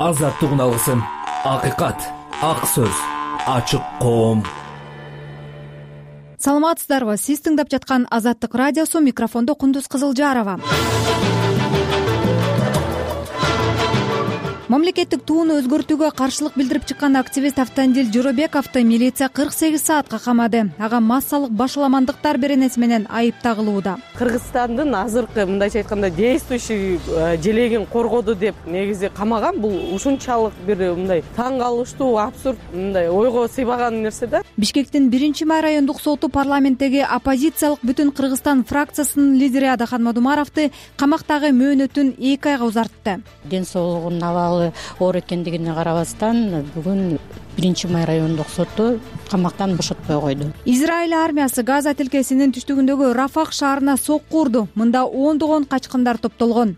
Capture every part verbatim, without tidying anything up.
азаттык алгысым, акыйкат, ак сөз, ачык коом. Саламатсыздарбы? Сиз тыңдап жаткан Азаттык радиосу, микрофондо Кундуз Кызылжарова. Мамлекеттик тууну өзгөртүүгө каршылык билдирип чыккан активист Автандил Жоробековду милиция кырк сегиз саатка камады. Ага массалык башаламандыктар беренеси менен айып тагылууда. Кыргызстандын азыркы мындайча айтканда действующий желегин коргоду деп негизи камаган. Бул ушунчалык бир мындай таң калыштуу, абсурд, мындай ойго сыйбаган нерсе да. Бишкектин биринчи май райондук соту парламенттеги оппозициялык Бүтүн Кыргызстан фракциясынын лидери Адахан Мадумаровду камактагы мөөнөтүн эки айга узартты. Ден соолугунун абалы оор экендигине карабастан бүгүн биринчи май райондук соту камактан бошотпой койду. Израиль армиясы Газа тилкесинин түштүгүндөгү Рафах шаарына сокку урду. Мында ондогон качкындар топтолгон.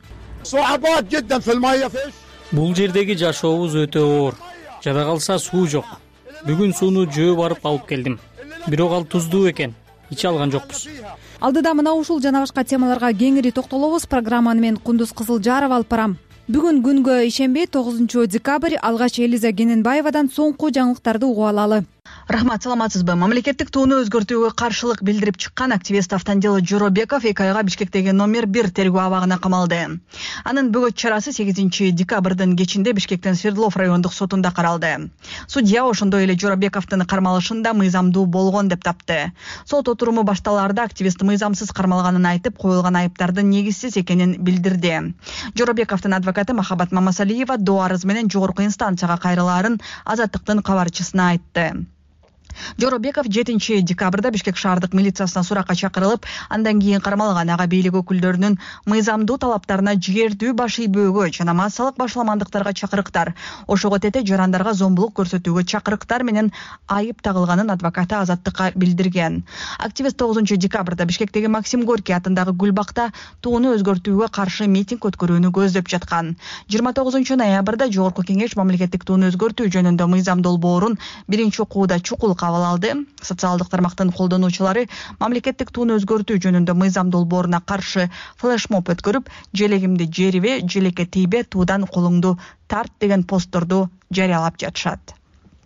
Бул жердеги жашообуз өтө оор. Жада калса суу жок. Бүгүн сууну жөө барып алып келдим. Бирок ал туздуу экен. Иче алган жокпуз. Алдыда мына ушул жана башка темаларга кеңири токтолобуз. Программаны мен Кундуз Кызылжарова алып барам. Бүгүн күнгө ишенбей тогузунчу декабрь алгач Элиза Кененбаевадан соңку жаңылыктарды угуп алалы. Рахмат, саламатсызбы? Мамлекеттик тууну өзгөртүүгө каршылык билдирип чыккан активист Автандил Жоробеков эки айга Бишкектеги номер бир тергөө абагына камалды. Анын бөгөт чарасы сегизинчи декабрдын кечинде Бишкектин Свердлов райондук сотунда каралды. Судья ошондой эле Жоробековдун кармалышында мыйзамдуу болгон деп тапты. Сот отуруму башталаарда активист мыйзамсыз кармалганын айтып, коюлган айыптардын негизсиз экенин билдирди. Жоробековдун адвокаты Махабат Мамасалиева доо арыз менен жогорку инстанцияга кайрылаарын Азаттыктын кабарчысына айтты. Жоробеков жетинчи декабрда Бишкек шаардык милициясына суракка чакырылып, андан кийин кармалган ага бийлик өкүлдөрүнүн мыйзамдуу талаптарына жигердүү баш ийбөөгө жана массалык башаламандыктарга чакырыктар, ошого тете жарандарга зомбулук көрсөтүүгө чакырыктар менен айып тагылганын адвокаты Азаттыкка билдирген. Активист тогузунчу декабрда Бишкектеги Максим Горький атындагы Гүлбакта тууну өзгөртүүгө каршы митинг өткөрүүнү көздөп жаткан. жыйырма тогузунчу ноябрда жогорку кеңеш мамлекеттик тууну өзгөртүү жөнүндө мыйзам долбоорун биринчи окууда чукул кабыл алды. Социалдык тармактын колдонуучулары мамлекеттик тууну өзгөртүү жөнүндө мыйзам долбооруна каршы флешмоб өткөрүп, желегимди жерибе, желекке тийбе, туудан колуңду тарт деген постторду жарыялап жатышат.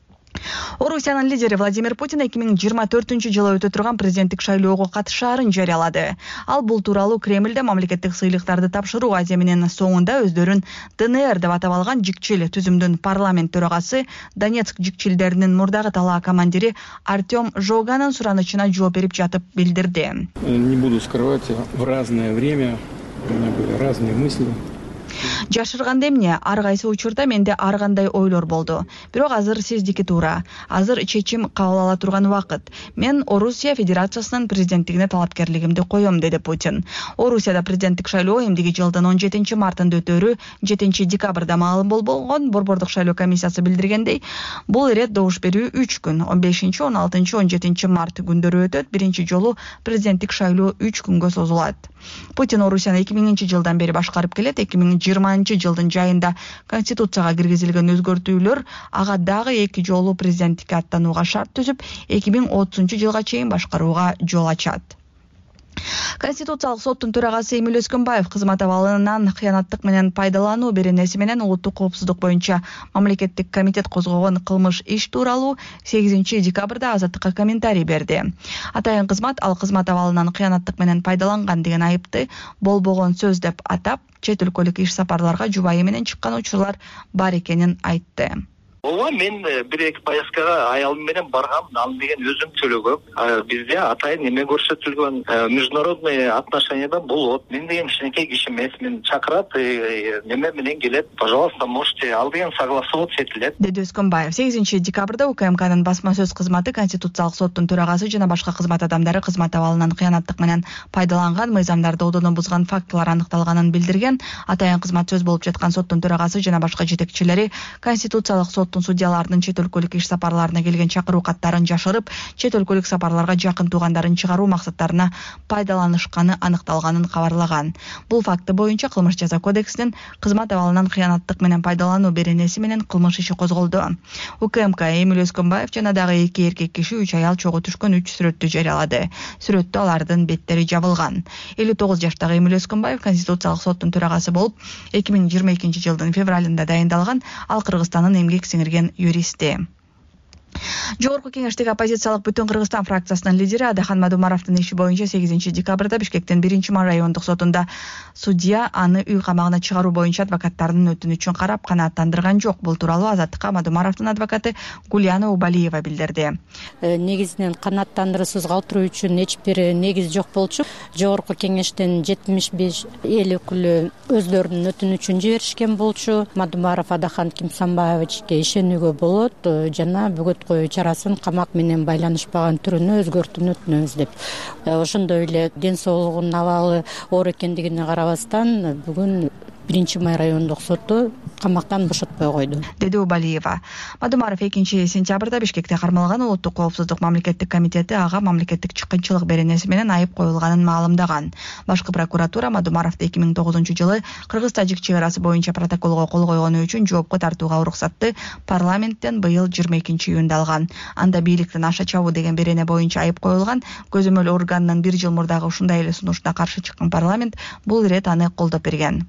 Орусиянын лидери Владимир Путин эки миң жыйырма төртүнчү жылы өтө турган президенттик шайлоого катышаарын жарыялады. Ал бул тууралуу Кремлде мамлекеттик сыйлыктарды тапшыруу аземинин соңунда өздөрүн ДНР деп атап алган жикчил түзүмдүн парламент төрагасы, Донецк жикчилдеринин мурдагы талаа командири Артем Жоганын суранычына жооп берип жатып билдирди. Не буду скрывать, в разное время у меня были разные мысли. Жашырганда эмне, ар кайсы учурда менде ар кандай ойлор болду. Бирок азыр сиздики туура. Азыр чечим кабыл ала турган убакыт. Мен Орусия Федерациясынын президенттигине талапкерлигимди коем, деди Путин. Орусияда президенттик шайлоо эмдиги жылдын он жетинчи мартында өтөрү жетинчи декабрда маалым болгон. Борбордук шайлоо комиссиясы билдиргендей, бул ирет добуш берүү үч күн, он бешинчи, он алтынчы, он жетинчи март күндөрү өтөт. Биринчи жолу президенттик шайлоо үч күнгө созулат. Путин Орусияны эки миңинчи жылдан бери башкарып келет. эки миң жыйырманчы жылдын жайында конституцияга киргизилген өзгөртүүлөр ага дагы эки жолу президенттикке аттанууга шарт түзүп, эки миң отузунчу жылга чейин башкарууга жол ачат. Конституциялык соттун төрагасы Эмиль Өскөнбаев кызмат абалынан кыянаттык менен пайдалануу беренеси менен улуттук коопсуздук боюнча мамлекеттик комитет козгогон кылмыш иш тууралуу сегизинчи декабрда Азаттыкка комментарий берди. Атайын кызмат ал кызмат абалынан кыянаттык менен пайдаланган деген айыпты болбогон сөз деп атап, чет өлкөлүк иш сапарларга жубайы менен чыккан учурлар бар экенин айтты. Ооба, мен бир-эки поездкага аялым менен баргам, ал деген өзүм төлөгөм. Бизде атайын неме көрсөтүлгөн, международный отношенияда болот. Мен деген кичинекей киши эмес, мен чакырат, неме менен келет. Пожалуйста, можете, ал деген согласоваться этилет, деди Өскөнбаев. сегизинчи декабрда УКМКнын басма сөз кызматы Конституциялык соттун төрагасы жана башка кызмат адамдары кызмат абалынан кыянаттык менен пайдаланган, мыйзамдарды одоно бузган фактылар аныкталганын билдирген. Атайын кызмат сөз болуп жаткан соттун төрагасы жана башка жетекчилери Конституциялык сот соттун судьяларынын чет өлкөлүк иш сапарларына келген чакыруу каттарын жашырып, чет өлкөлүк сапарларга жакын туугандарын чыгаруу максаттарына пайдаланышканы анықталганын кабарлаган. Бул факты боюнча Кылмыш жаза кодексинин кызмат абалынан кыянаттык менен пайдалануу беренеси менен кылмыш иши козголду. УКМК Эмиль Өскөнбаев жана дагы эки эркек киши үч аял чогуу түшкөн үч сүрөттү жарыялады. Сүрөттө алардын беттери жабылган. элүү тогуз жаштагы Эмиль Өскөнбаев Конституциялык соттун төрагасы болуп, эки миң жыйырма экинчи жылдын февралында дайындалган, ал Кыргызстандын эмгек сиңирген юристи. Жогорку кеңештеги оппозициялык Бүтүн Кыргызстан фракциясынын лидери Адахан Мадумаровдун иши боюнча сегизинчи декабрда Бишкектин биринчи райондук сотунда судья аны үй камагына чыгаруу боюнча адвокаттарынын өтүнүчүн карап канааттандырган жок. Бул тууралуу Азаттыкка Мадумаровдун адвокаты Гулияна Убалиева билдирди. Негизинен канааттандыруусуз калтыруу үчүн эч бир негиз жок болчу. Жогорку кеңештен жетимиш беш эл өкүлү өздөрүнүн өтүнүчүн жиберишкен болчу. Мадумаров Адахан Кимсанбаевичке ишенүүгө болот жана бүгүт коюу чарасын камак менен байланышпаган түрүнө өзгөртүүнү өтүнөбүз деп. Ошондой эле ден соолугунун абалы оор экендигине карабастан бүгүн биринчи май райондук соту камактан бошотпой койду, деди Убалиева. Мадумаров экинчи сентябрда Бишкекте кармалган Улуттук коопсуздук мамлекеттик комитети ага мамлекеттик чыккынчылык беренеси менен айып коюлганын маалымдаган. Башкы прокуратура Мадумаровду эки миң тогузунчу жылы Кыргыз-Тажик чек арасы боюнча протоколго кол койгону үчүн жоопко тартууга уруксатты парламенттен быйыл жыйырма экинчи июнда алган. Анда бийликтин аша чабуу деген берене боюнча айып коюлган. Көзөмөл органынын бир жыл мурдагы ушундай эле сунушуна каршы чыккан парламент бул ирет аны колдоп берген.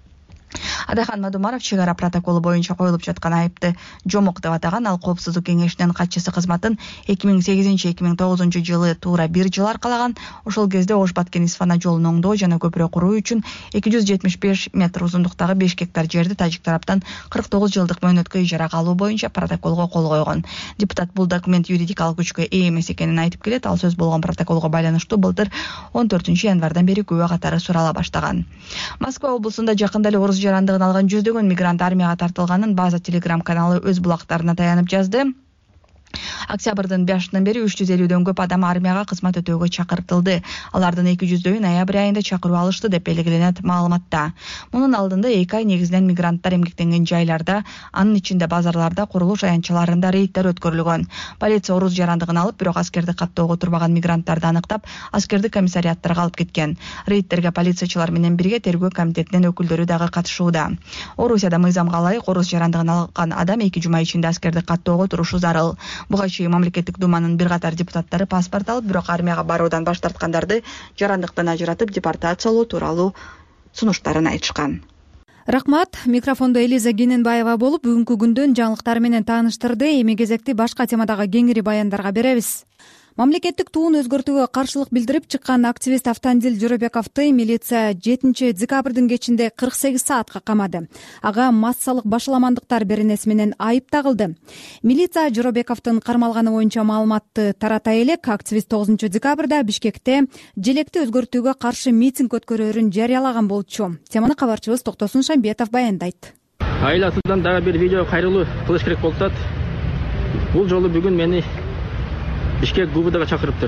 Адахан Мадумаров чек ара протоколу боюнча коюлуп жаткан айыпты жомок деп атаган. Ал коопсуздук кеңешинин катчысы кызматын эки миң сегизинчи эки миң тогузунчу жылы туура бир жыл аркалаган. Ошол кезде Ош-Баткен-Исфана жолун оңдоо жана көпүрө куруу үчүн эки жүз жетимиш беш метр узундуктагы беш гектар жерди тажик тараптан кырк тогуз жылдык мөөнөткө ижарага алуу боюнча протоколго кол койгон. Депутат бул документ юридикалык күчкө ээ эмес экенин айтып келет. Ал сөз болгон протоколго байланыштуу былтыр он төртүнчү январдан бери күбө катары сурала баштаган. Москва облусунда жакында эле орус жарандыгын алган жүздөгөн мигрант армияга тартылганын База телеграм каналы өз булактарына таянып жазды. Октябрдын бешинен бери үч жүз элүүдөн көп адам армияга кызмат өтөөгө чакыртылды. Алардын эки жүздөйү ноябрь айында чакыруу алышты деп белгиленет маалыматта. Мунун алдында эки ай негизинен мигранттар эмгектенген жайларда, анын ичинде базарларда, курулуш аянтчаларында рейдтер өткөрүлгөн. Полиция орус жарандыгын алып, бирок аскерди каттоого турбаган мигранттарды аныктап, аскерди комиссариаттарга алып кеткен. Рейдтерге полициячылар менен бирге тергөө комитетинин өкүлдөрү дагы катышууда. Орусияда мыйзамга ылайык орус жарандыгын алган адам эки жума ичинде аскерди каттоого турушу зарыл. Буга чейин мамлекеттик думанын бир катар депутаттары паспорт алып, бирок армияга баруудан баш тарткандарды жарандыктан ажыратып депортациялоо тууралуу сунуштарын айтышкан. Рахмат. Микрофондо Элиза Гененбаева болуп, бүгүнкү күндүн жаңылыктары менен тааныштырды. Эми кезекти башка темадагы кеңири баяндарга беребиз. Мамлекеттик туун өзгөртүүгө каршылык билдирип чыккан активист Автандил Жоробековду милиция жетинчи декабрдын кечинде кырк сегиз саатка камады. Ага массалык башаламандыктар беренеси менен айып тагылды. Милиция Жоробековдун кармалганы боюнча маалыматты тарата элек, активист тогузунчу декабрда Бишкекте желекти өзгөртүүгө каршы митинг өткөрөөрүн жарыялаган болчу. Теманы кабарчыбыз Токтосун Шамбетов баяндайт. Айласынан дагы бир видео кайрылуу кылыш керек болуп атат. Бул жолу бүгүн мени Бишкек ГУБДга чакырыптыр.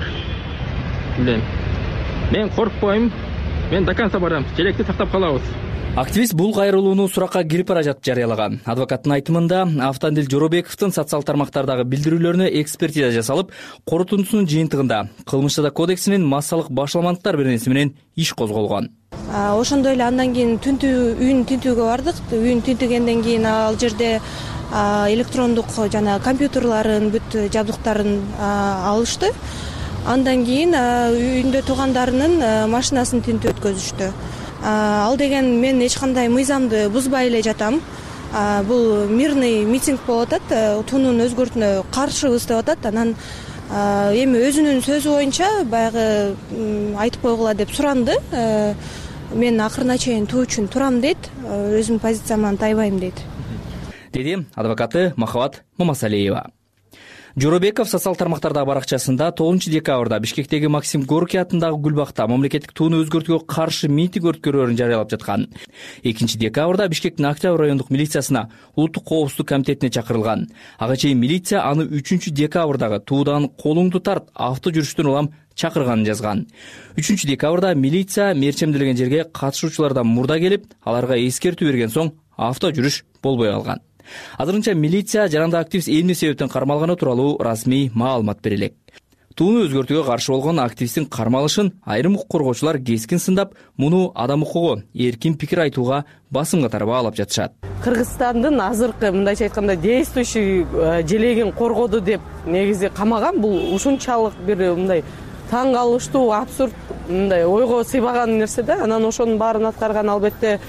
Мен коркпойм, мен до конца барам, желекти сактап калабыз. Активист бул кайрылууну суракка кирип бара жатып жарыялаган. Адвокаттын айтымында, Автандил Жоробековдун социал тармактардагы билдирүүлөрүнө экспертиза жасалып, корутундусунун жыйынтыгында Кылмыш жаза кодексинин массалык башаламандыктар беренеси менен иш козголгон. Ошондой эле андан кийин түнтүү үйүн тинтүүгө бардык. Үйүн тинтигенден кийин ал жерде электрондук жана компьютерларын, бүт жабдыктарын алышты. Андан кийин үйүндө туугандарынын машинасын тинтүү өткөзүштү. Ал деген мен эч кандай мыйзамды бузбай эле жатам. Бул мирный митинг болуп атат, туунун өзгөртүүнө каршыбыз деп атат. Анан эми өзүнүн сөзү боюнча баягы айтып койгула деп суранды. Мен акырына чейин туу үчүн турам дейт, өзүмдүн позицияман тайбайм дейт, деди адвокаты Махабат Мамасалиева. Жоробеков социал тармактардагы баракчасында тогузунчу декабрда Бишкектеги Максим Горький атындагы Гүлбакта мамлекеттик тууну өзгөртүүгө каршы митинг өткөрөөрүн жарыялап жаткан. экинчи декабрда Бишкектин Октябрь райондук милициясына Улуттук коопсуздук комитетине чакырылган. Ага чейин милиция аны үчүнчү декабрдагы туудан колуңду тарт, авто жүрүштөн улам чакырганын жазган. үчүнчү декабрда милиция мерчемделген жерге катышуучулардан мурда келип, аларга эскертүү берген соң авто жүрүш болбой калган. Азырынча милиция жарандык активист эмне себептен кармалганы тууралуу расмий маалымат бере элек. Тууну өзгөртүүгө каршы болгон активисттин кармалышын айрым укук коргоочулар кескин сындап, муну адам укугу, эркин пикир айтууга басым катары баалап жатышат. Кыргызстандын азыркы мындайча айтканда действующий желегин коргоду деп негизи камаган. Бул ушунчалык бир мындай таң калыштуу, абсурд, мындай ойго сыйбаган нерсе да. Анан ошонун баарын аткарган албетте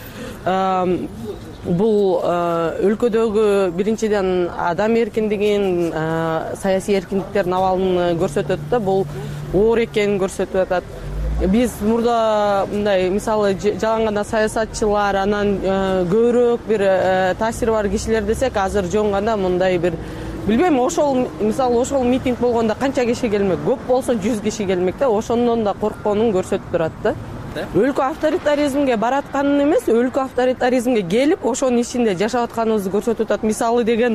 бул өлкөдөгү биринчиден адам эркиндигин, саясий эркиндиктердин абалын көрсөтөт да. Бул оор экенин көрсөтүп атат. Биз мурда мындай мисалы жалаң гана саясатчылар, анан көбүрөөк бир таасири бар кишилер десек, азыр жөн гана мындай бир билбейм, ошол мисалы ошол митинг болгондо канча киши келмек, көп болсо жүз киши келмек да. Ошондон да коркконун көрсөтүп турат да. Өлкө авторитаризмге баратканын эмес, өлкө авторитаризмге келип, ошонун ичинде жашап атканыбызды көрсөтүп атат. Мисалы деген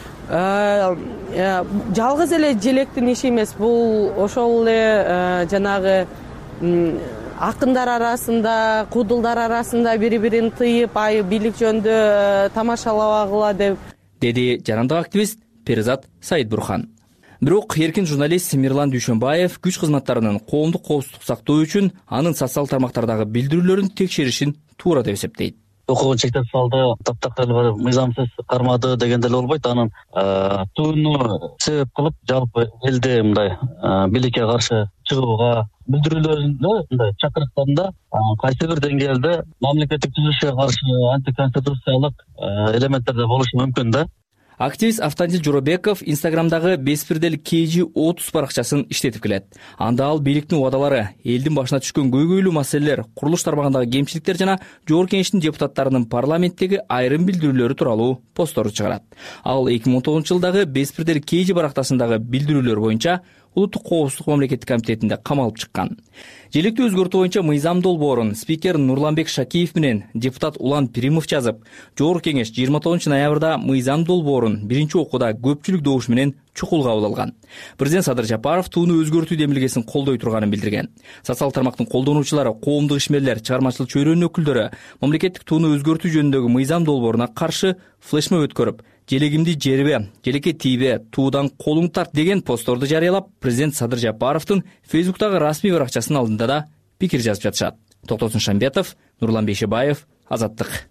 жалгыз эле желектин иши эмес, бул ошол эле жанагы акындар арасында, куудулдар арасында бири-бирин тыйып, ай бийлик жөнүндө тамашалабагыла деп деди жарандык активист Перизат Саидбурхан. Бирок эркин журналист Мирлан Дүйшөнбаев күч кызматтарынын коомдук коопсуздук сактоо үчүн анын социалдык тармактардагы билдирүүлөрүн текшеришин туура деп эсептейт. Окууну чектеп салды, таптактарды барып мыйзамсыз кармады деген деле болбойт. Анын тууну себеп кылып жалпы элде мындай бийликке каршы чыгууга билдирүүлөрүндө мындай чакырыктарында кайсы бир деңгээлде мамлекеттик түзүлүшкө каршы антиконституциялык элементтерде болушу мүмкүн да. Активист Автандил Жоробеков Инстаграмдагы Беспирдел кей жи отуз баракчасын иштетип келет. Анда ал бийликтин убадалары, элдин башына түшкөн көйгөйлүү маселелер, курулуш тармагындагы кемчиликтер жана Жогорку Кеңештин депутаттарынын парламенттеги айрым билдирүүлөрү тууралуу постторду чыгарат. Ал эки миң он тогузунчу жылдагы Беспирдел кей жи барактасындагы билдирүүлөр боюнча Улуттук коопсуздук мамлекеттик комитетинде камалып чыккан. Желекти өзгөртүү боюнча мыйзам долбоорун спикер Нурланбек Шакиев менен депутат Улан Пиримов жазып, Жогорку Кеңеш жыйырма тогузунчу ноябрда мыйзам долбоорун биринчи окууда көпчүлүк добуш менен чукул кабыл алган. Президент Садыр Жапаров тууну өзгөртүү демилгесин колдой турганын билдирген. Социалдык тармактын колдонуучулары, коомдук ишмерлер, чыгармачылык чөйрөнүн өкүлдөрү мамлекеттик тууну өзгөртүү жөнүндөгү мыйзам долбооруна каршы флешмоб өткөрүп, желегимди жербе, желекке тийбе, туудан колуң тарт деген постторду жарыялап, президент Садыр Жапаровдун Фейсбуктагы расмий баракчасынын алдында да пикир жазып жатышат. Токтосун Шамбетов, Нурлан Бейшебаев, Азаттык.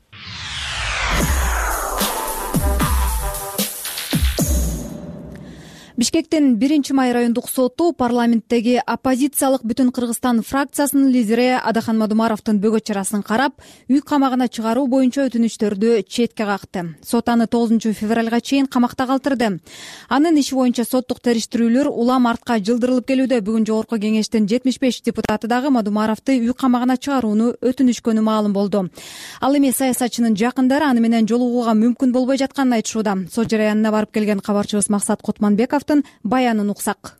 Бишкектин биринчи май райондук соту парламенттеги оппозициялык Бүтүн Кыргызстан фракциясынын лидери Адахан Мадумаровдун бөгөт чарасын карап, үй камагына чыгаруу боюнча өтүнүчтөрдү четке какты. Сот аны тогузунчу февралга чейин камакта калтырды. Анын иши боюнча соттук териштирүүлөр улам артка жылдырылып келүүдө. Бүгүн Жогорку Кеңештин жетимиш беш депутаты дагы Мадумаровду үй камагына чыгарууну өтүнүшкөнү маалым болду. Ал эми саясатчынын жакындары аны менен жолугууга мүмкүн болбой жатканын айтышууда. Сот жараянына барып келген кабарчыбыз Максат Кутманбеков баянын уксак.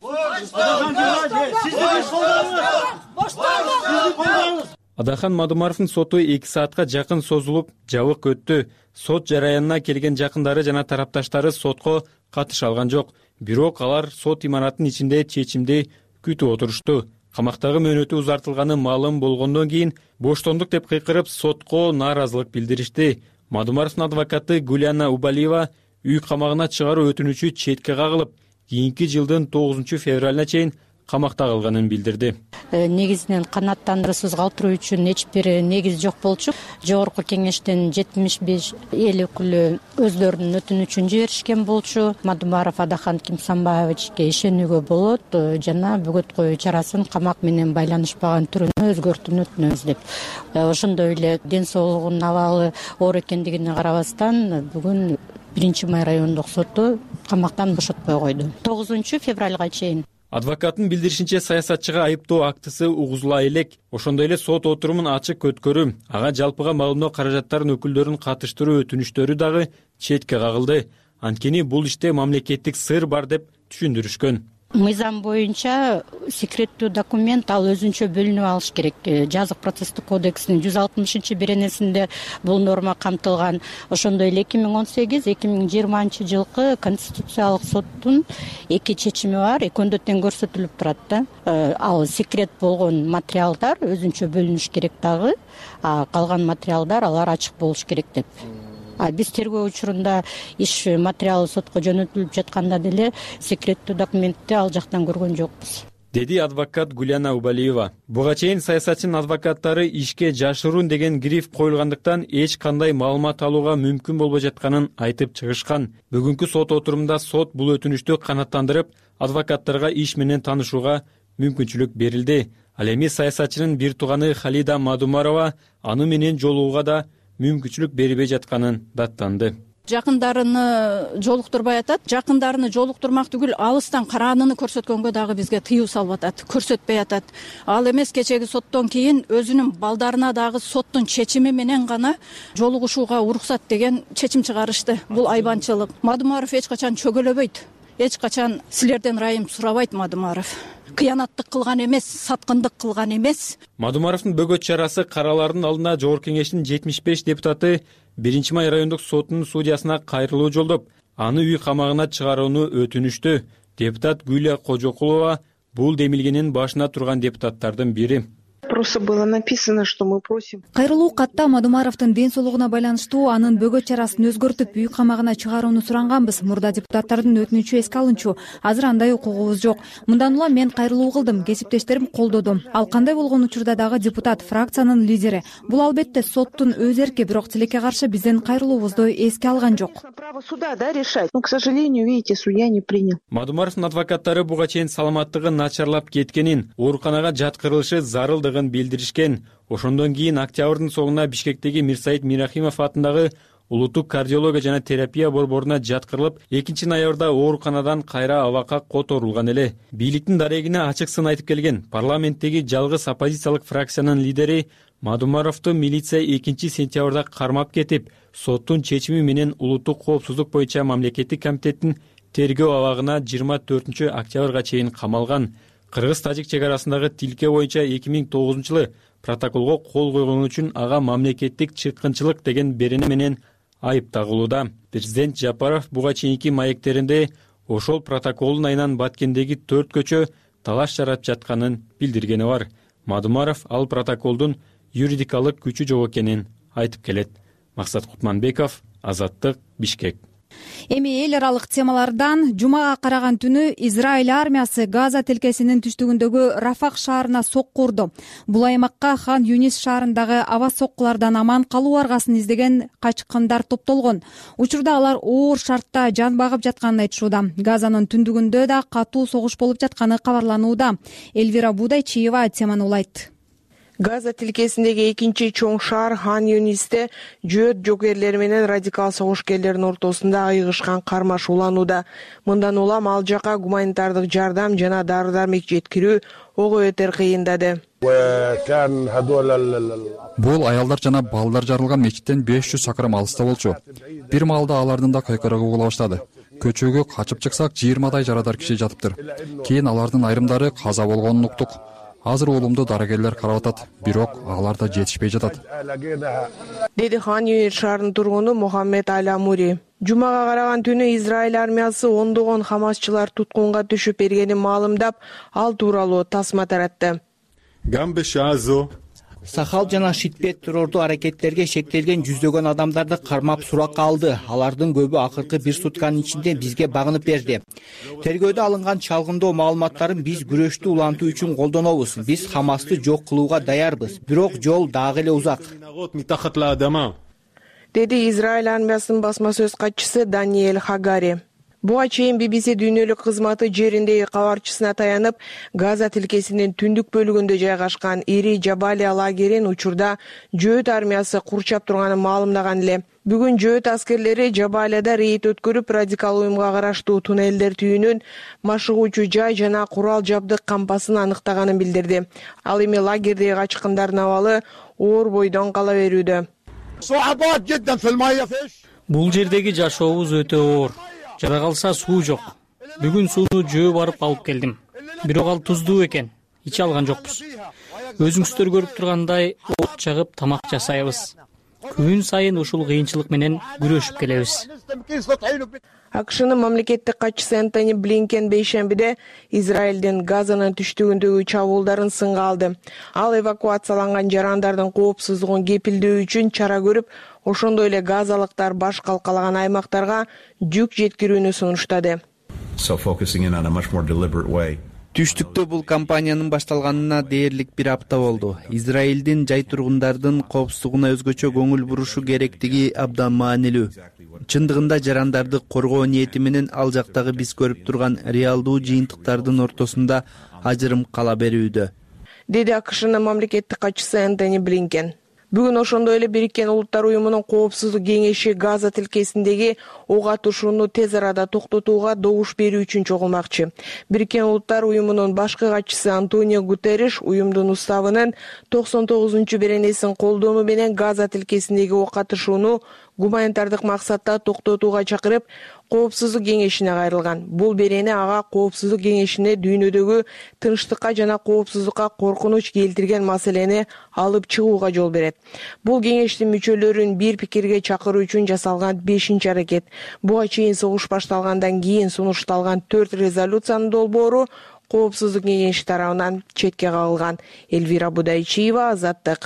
Адахан Мадумаровдун соту эки саатка жакын созулуп, жабык өттү. Сот жараянына келген жакындары жана тарапташтары сотко катыша алган жок. Бирок алар сот имаратынын ичинде чечимди күтүп отурушту. Камактагы мөөнөтү узартылганы маалым болгондон кийин боштондук деп кыйкырып сотко нааразылык билдиришти. Мадумаровдун адвокаты Гуляна Убалиева үй камагына чыгаруу өтүнүчү четке кагылып, кийинки жылдын тогузунчу февралына чейин камакта калганын билдирди. Негизинен канааттандыруусуз калтыруу үчүн эч бир негиз жок болчу. Жогорку Кеңештен жетимиш беш эл өкүлү өздөрүнүн өтүнүчүн жиберишкен болчу. Мадумаров Адахан Кимсанбаевичке ишенүүгө болот жана бөгөт коюу чарасын камак менен байланышпаган түрүнө өзгөртүүнү өтүнөбүз деп. Ошондой эле ден соолугунун абалы оор экендигине карабастан бүгүн биринчи май райондук соту камактан бошотпой койду. тогузунчу февралга чейин. Адвокаттын билдиришинче саясатчыга айыптоо актысы угузула элек. Ошондой эле сот отурумун ачык өткөрүү, ага жалпыга малымдоо каражаттарын өкүлдөрүн катыштыруу өтүнүчтөрү дагы четке кагылды. Анткени бул иште мамлекеттик сыр бар деп түшүндүрүшкөн. Мыйзам боюнча секреттүү документ ал өзүнчө бөлүнүп алыш керек. Жазык процесстик кодексинин жүз алтымышынчы беренесинде бул норма камтылган. Ошондой эле эки миң он сегиз эки миң жыйырманчы жылкы конституциялык соттун эки чечими бар, экөөндө тең көрсөтүлүп турат да. Ал секрет болгон материалдар өзүнчө бөлүнүш керек дагы, а калган материалдар алар ачык болуш керек деп. биз тергөө учурунда иш материалы сотко жөнөтүлүп жатканда деле секреттүү документти ал жактан көргөн жокпуз, деди адвокат Гуляна Убалиева. Буга чейин саясатчынын адвокаттары ишке жашыруун деген гриф коюлгандыктан эч кандай маалымат алууга мүмкүн болбой жатканын айтып чыгышкан. Бүгүнкү сот отурумунда сот бул өтүнүштү канааттандырып, адвокаттарга иш менен таанышууга мүмкүнчүлүк берилди. Ал эми саясатчынын бир тууганы Халида Мадумарова аны менен жолугууга да мүмкүнчүлүк берилбей жатканын даттанды. Жакындарыны жолуктурбай атат, жакындарыны жолуктурмак түгүл, алыстан караанын көрсөткөнгө дагы бизге тыюу салып атат, көрсөтпөй атат. Ал эмес, кечеги соттон кийин өзүнүн балдарына дагы соттун чечими менен гана жолугушууга уруксат деген чечим чыгарышты. Бул айбанчылык. Мадумаров эч качан чөгөлөбөйт, эч качан силерден ырайым сурабайт. Мадумаров кыянаттык кылган эмес, саткындык кылган эмес. Мадумаровдун бөгөт чарасы каралардын алдына Жогорку Кеңештин жетимиш беш депутаты биринчи май райондук сотунун судьясына кайрылуу жолдоп, аны үй камагына чыгарууну өтүнүштү. Депутат Гүлия Кожокулова бул демилгенин башына турган депутаттардын бири. Просто было написано, что мы просим. Кайрылуу катта Мадумаровдун ден соолугуна байланыштуу анын бөгөт чарасын өзгөртүп үй камагына чыгарууну суранганбыз. Мурда депутаттардын өтүнүчү эске алынчу. Азыр андай укугубуз жок. Мындан улам мен кайрылуу кылдым, кесиптештерим колдоду. Ал кандай болгон учурда дагы депутат, фракциянын лидери. Бул албетте соттун өз эрки, бирок тилекке каршы бизден кайрылуубузду эске алган жок. Право суда, да, решать. Но, к сожалению, видите, судья не принял. Мадумаровдун адвокаттары буга чейин саламаттыгы начарлап кеткенин, ооруканага жаткырылышы зарылдыгын билдиришкен. Ошондон кийин октябрдын соңуна Бишкектеги Мирсаид Мирахимов атындагы улуттук кардиология жана терапия борборуна жаткырылып, экинчи ноябрда ооруканадан кайра абакка которулган эле. Бийликтин дарегине ачык сын айтып келген парламенттеги жалгыз оппозициялык фракциянын лидери Мадумаровду милиция экинчи сентябрда кармап кетип, соттун чечими менен улуттук коопсуздук боюнча мамлекеттик комитеттин тергөө абагына жыйырма төртүнчү октябрга чейин камалган. Кыргыз-тажик чек арасындагы тилке боюнча эки миң тогузунчу жылы протоколго кол койгон үчүн ага мамлекеттик чыркынчылык деген берене менен айып тагылууда. Президент Жапаров буга чейинки маектеринде ошол протоколдун айынан Баткендеги төрт көчө талаш жаратып жатканын билдиргени бар. Мадумаров ал протоколдун юридикалык күчү жок экенин айтып келет. Максат Кутманбеков, Азаттык, Бишкек. Эми эл аралык темалардан жумага караган түнү Израиль армиясы Газа тилкесинин түштүгүндөгү Рафах шаарына сокку урду. Бул аймакка Хан Юнис шаарындагы аба соккулардан аман калуу аргасын издеген качкындар топтолгон. Учурда алар оор шартта жан багып жатканын айтышууда. Газанын түндүгүндө да катуу согуш болуп жатканы кабарланууда. Элвира Будайчиева теманы улайт. Газа тилкесиндеги экинчи чоң шаар Хан Юнисте жөөт жогерлери менен радикал согушкерлердин ортосунда айыгышкан кармаш уланууда. Мындан улам ал жака гуманитардык жардам жана дары-дармек жеткирүү ого өтөр кыйындады. Бул аялдар жана балдар жарылган мечиттен беш жүз чакырым алыста болчу. Бир маалда алардын да кайкырыгы угула баштады. Көчөгө качып чыксак жыйырмадай жарадар киши жатыптыр. Кийин алардын айрымдары каза болгонун уктук. Азыр улумду дарыгерлер карап атат, бирок алар да жетишпей жатат. Деди Хан Юнис шаарынын тургуну Мухаммед Аламури. Жумага караган түнү Израиль армиясы ондогон хамасчылар туткунга түшүп бергенин маалымдап, ал тууралуу тасма таратты. Сахал жана Шитбек террордуу аракеттерге шектелген жүздөгөн адамдарды кармап суракка алды. Алардын көбү акыркы бир сутканын ичинде бизге багынып берди. Тергөөдө алынган чалгындоо маалыматтарын биз күрөштү улантуу үчүн колдонобуз. Биз Хамасты жок кылууга даярбыз, бирок жол дагы эле узак. Деди Израиль армиясынын басма сөз катчысы Даниэль Хагари. Буга чейин би би си дүйнөлүк кызматы жериндеги кабарчысына таянып, Газа тилкесинин түндүк бөлүгүндө жайгашкан ири Жабалия лагерин учурда жөөт армиясы курчап турганын маалымдаган эле. Бүгүн жөөт аскерлери Жабалияда рейд өткөрүп, радикал уюмга караштуу туннелдер түйүнүн, машыгуучу жай жана курал жабдык кампасын аныктаганын билдирди. Ал эми лагердеги качкындардын абалы оор бойдон кала берүүдө. Бул жердеги жашообуз өтө оор. Жада калса суу жок. Бүгүн сууну жөө барып алып келдим. Бирок ал туздуу экен. Иче алган жокпуз. Өзүңүздөр көрүп тургандай от жагып тамак жасайбыз. Күн сайын ушул кыйынчылык менен күрөшүп келебиз. акшнын мамлекеттик катчысы Энтони Блинкен бейшембиде Израилдин Газанын түштүгүндөгү чабуулдарын сынга алды. Ал эвакуацияланган жарандардын коопсуздугун кепилдөө үчүн чара көрүп, ошондой эле газалыктар баш калкалаган аймактарга жүк жеткирүүнү сунуштады. Түштүктө бул кампаниянын башталганына дээрлик бир апта болду. Израилдин жай тургундардын коопсуздугуна өзгөчө көңүл бурушу керектиги абдан маанилүү. Чындыгында жарандарды коргоо ниети менен ал жактагы биз көрүп турган реалдуу жыйынтыктардын ортосунда ажырым кала берүүдө, деди акшнын мамлекеттик катчысы Энтони Блинкен. Бүгүн ошондой эле Бириккен Улуттар уюмунун коопсуздук кеңеши Газа тилкесиндеги ок атышууну тез арада токтотууга добуш берүү үчүн чогулмакчы. Бириккен Улуттар уюмунун башкы катчысы Антонио Гутерриш уюмдун уставынын токсон тогузунчу беренесин колдоому менен Газа тилкесиндеги ок атышууну гуманитардык максатта токтотууга чакырып, коопсуздук кеңешине кайрылган. Бул берене ага коопсуздук кеңешине дүйнөдөгү тынчтыкка жана коопсуздукка коркунуч келтирген маселени алып чыгууга жол берет. Бул кеңештин мүчөлөрүн бир пикирге чакыруу үчүн жасалган бешинчи аракет. Буга чейин согуш башталгандан кийин сунушталган төрт резолюциянын долбоору коопсуздук кеңеши тарабынан четке кагылган. Эльвира Будайчиева, Азаттык.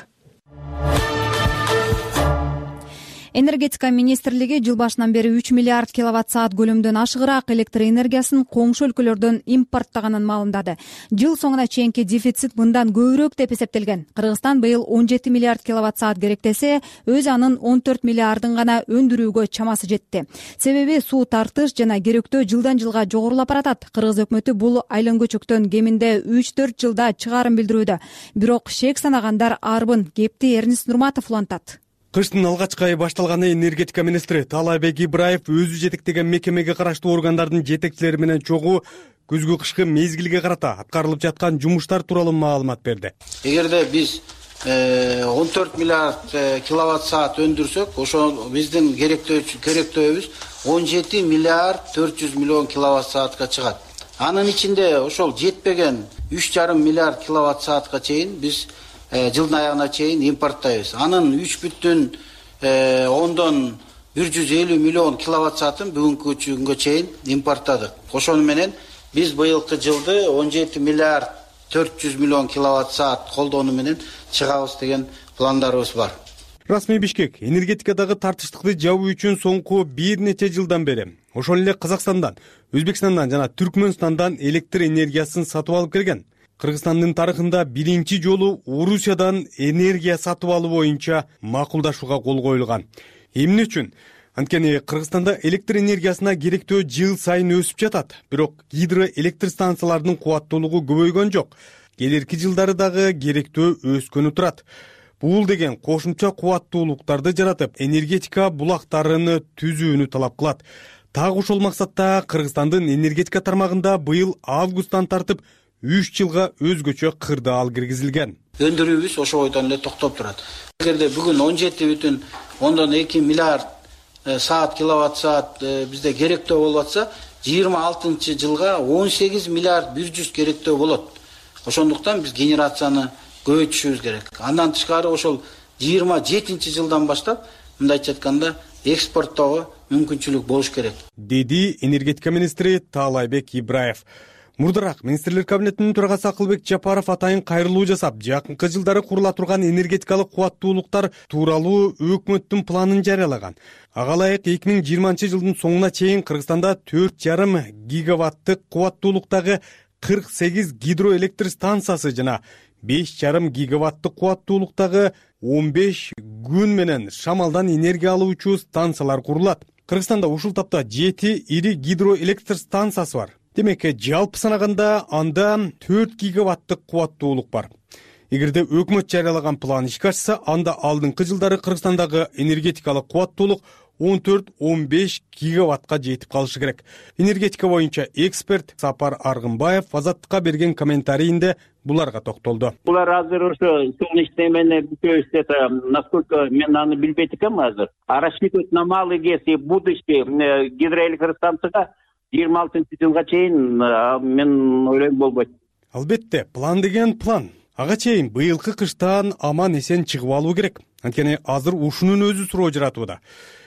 Энергетика министрлиги жыл башынан бери үч миллиард киловатт саат көлөмдөн ашыгыраак электр энергиясын коңшу өлкөлөрдөн импорттаганын маалымдады. Жыл соңуна чейинки дефицит мындан көбүрөөк деп эсептелген. Кыргызстан быйыл он жети миллиард киловатт саат керектесе, өз анын он төрт миллиардын гана өндүрүүгө чамасы жетти. Себеби суу тартыш жана керектөө жылдан жылга жогорулап баратат. Кыргыз өкмөтү бул айлангөчөктөн кеминде үч төрт жылда чыгарым билдирүүдө. Бирок шек санагандар арбын. Кепти Эрнис Нурматов улантат. Кыштын алгачкы айы башталганы энергетика министри Таалайбек Ибраев өзү жетектеген мекемеге караштуу органдардын жетекчилери менен чогуу күзгү кышкы мезгилге карата аткарылып жаткан жумуштар тууралуу маалымат берди. Эгерде биз он төрт миллиард киловатт саат өндүрсөк, ошо биздин керектөөбүз он жети миллиард төрт жүз миллион киловатт саатка чыгат. Анын ичинде ошол жетпеген үч жарым миллиард киловатт саатка чейин биз жылдын аягына чейин импорттойбуз. Анын үч бүтүн ондон бир жүз элүү миллион киловатт саатын бүгүнкү күнгө чейин импорттадык. Ошону менен биз быйылкы жылды он жети миллиард төрт жүз миллион киловатт саат колдонуу менен чыгабыз деген пландарыбыз бар. Расмий Бишкек энергетикадагы тартыштыкты жабуу үчүн соңку бир нече жылдан бери ошол эле Казакстандан, Өзбекстандан жана Түркмөнстандан электр энергиясын сатып алып келген. Кыргызстандын тарыхында биринчи жолу Орусиядан энергия сатып алуу боюнча макулдашууга кол коюлган. Эмне үчүн? Анткени Кыргызстанда электр энергиясына керектөө жыл сайын өсүп жатат, бирок гидроэлектр станцияларынын кубаттуулугу көбөйгөн жок. Келерки жылдары дагы керектөө өскөнү турат. Бул деген кошумча кубаттуулуктарды жаратып, энергетика булактарыны түзүүнү талап кылат. Так ошол максатта Кыргызстандын энергетика тармагында быйыл августтан тартып үч жылга өзгөчө кырдаал киргизилген. Өндүрүүбүз ошо бойдон эле токтоп турат. Эгерде бүгүн он жети бүтүн ондон эки миллиард саат киловатт саат бизде керектөө болуп атса, жыйырма алтынчы жылга он сегиз миллиард бир жүз керектөө болот. Ошондуктан биз генерацияны көбөйтүшүбүз керек. Андан тышкары ошол жыйырма жетинчи жылдан баштап мындайча айтканда экспорттоого мүмкүнчүлүк болуш керек, деди энергетика министри Таалайбек Ибраев. Мурдараак министрлер кабинетинин төрагасы Акылбек Жапаров атайын кайрылуу жасап, жакынкы жылдары курула турган энергетикалык кубаттуулуктар тууралуу өкмөттүн планын жарыялаган. Ага ылайык эки миң жыйырманчы жылдын соңуна чейин Кыргызстанда төрт жарым гигаваттык кубаттуулуктагы кырк сегиз гидроэлектр станциясы жана беш жарым гигаваттык кубаттуулуктагы он беш күн менен шамалдан энергия алуучу станциялар курулат. Кыргызстанда ушул тапта жети ири гидроэлектр станциясы бар. Демек, жалпы санаганда анда төрт гигаваттык кубаттуулук бар. Эгерде өкмөт жарыялаган план ишке ашса, анда алдыңкы жылдары Кыргызстандагы энергетикалык кубаттуулук он төрт он беш гигаваттка жетип калышы керек. Энергетика боюнча эксперт Сапар Аргынбаев Азаттыкка берген комментарийинде буларга токтолду. Булар азыр ошо солнечный эмени бүтөбүз деп, насколько мен аны билбейт экенмин азыр. А рассчитывать на малый вес и будущее гидроэлектростанцияга жыйырма алтынчы жылга чейин мен ойлойм болбойт. Албетте, план деген план. Ага чейин быйылкы кыштан аман эсен чыгып алуу керек. Анткени азыр ушунун өзү суроо жаратууда.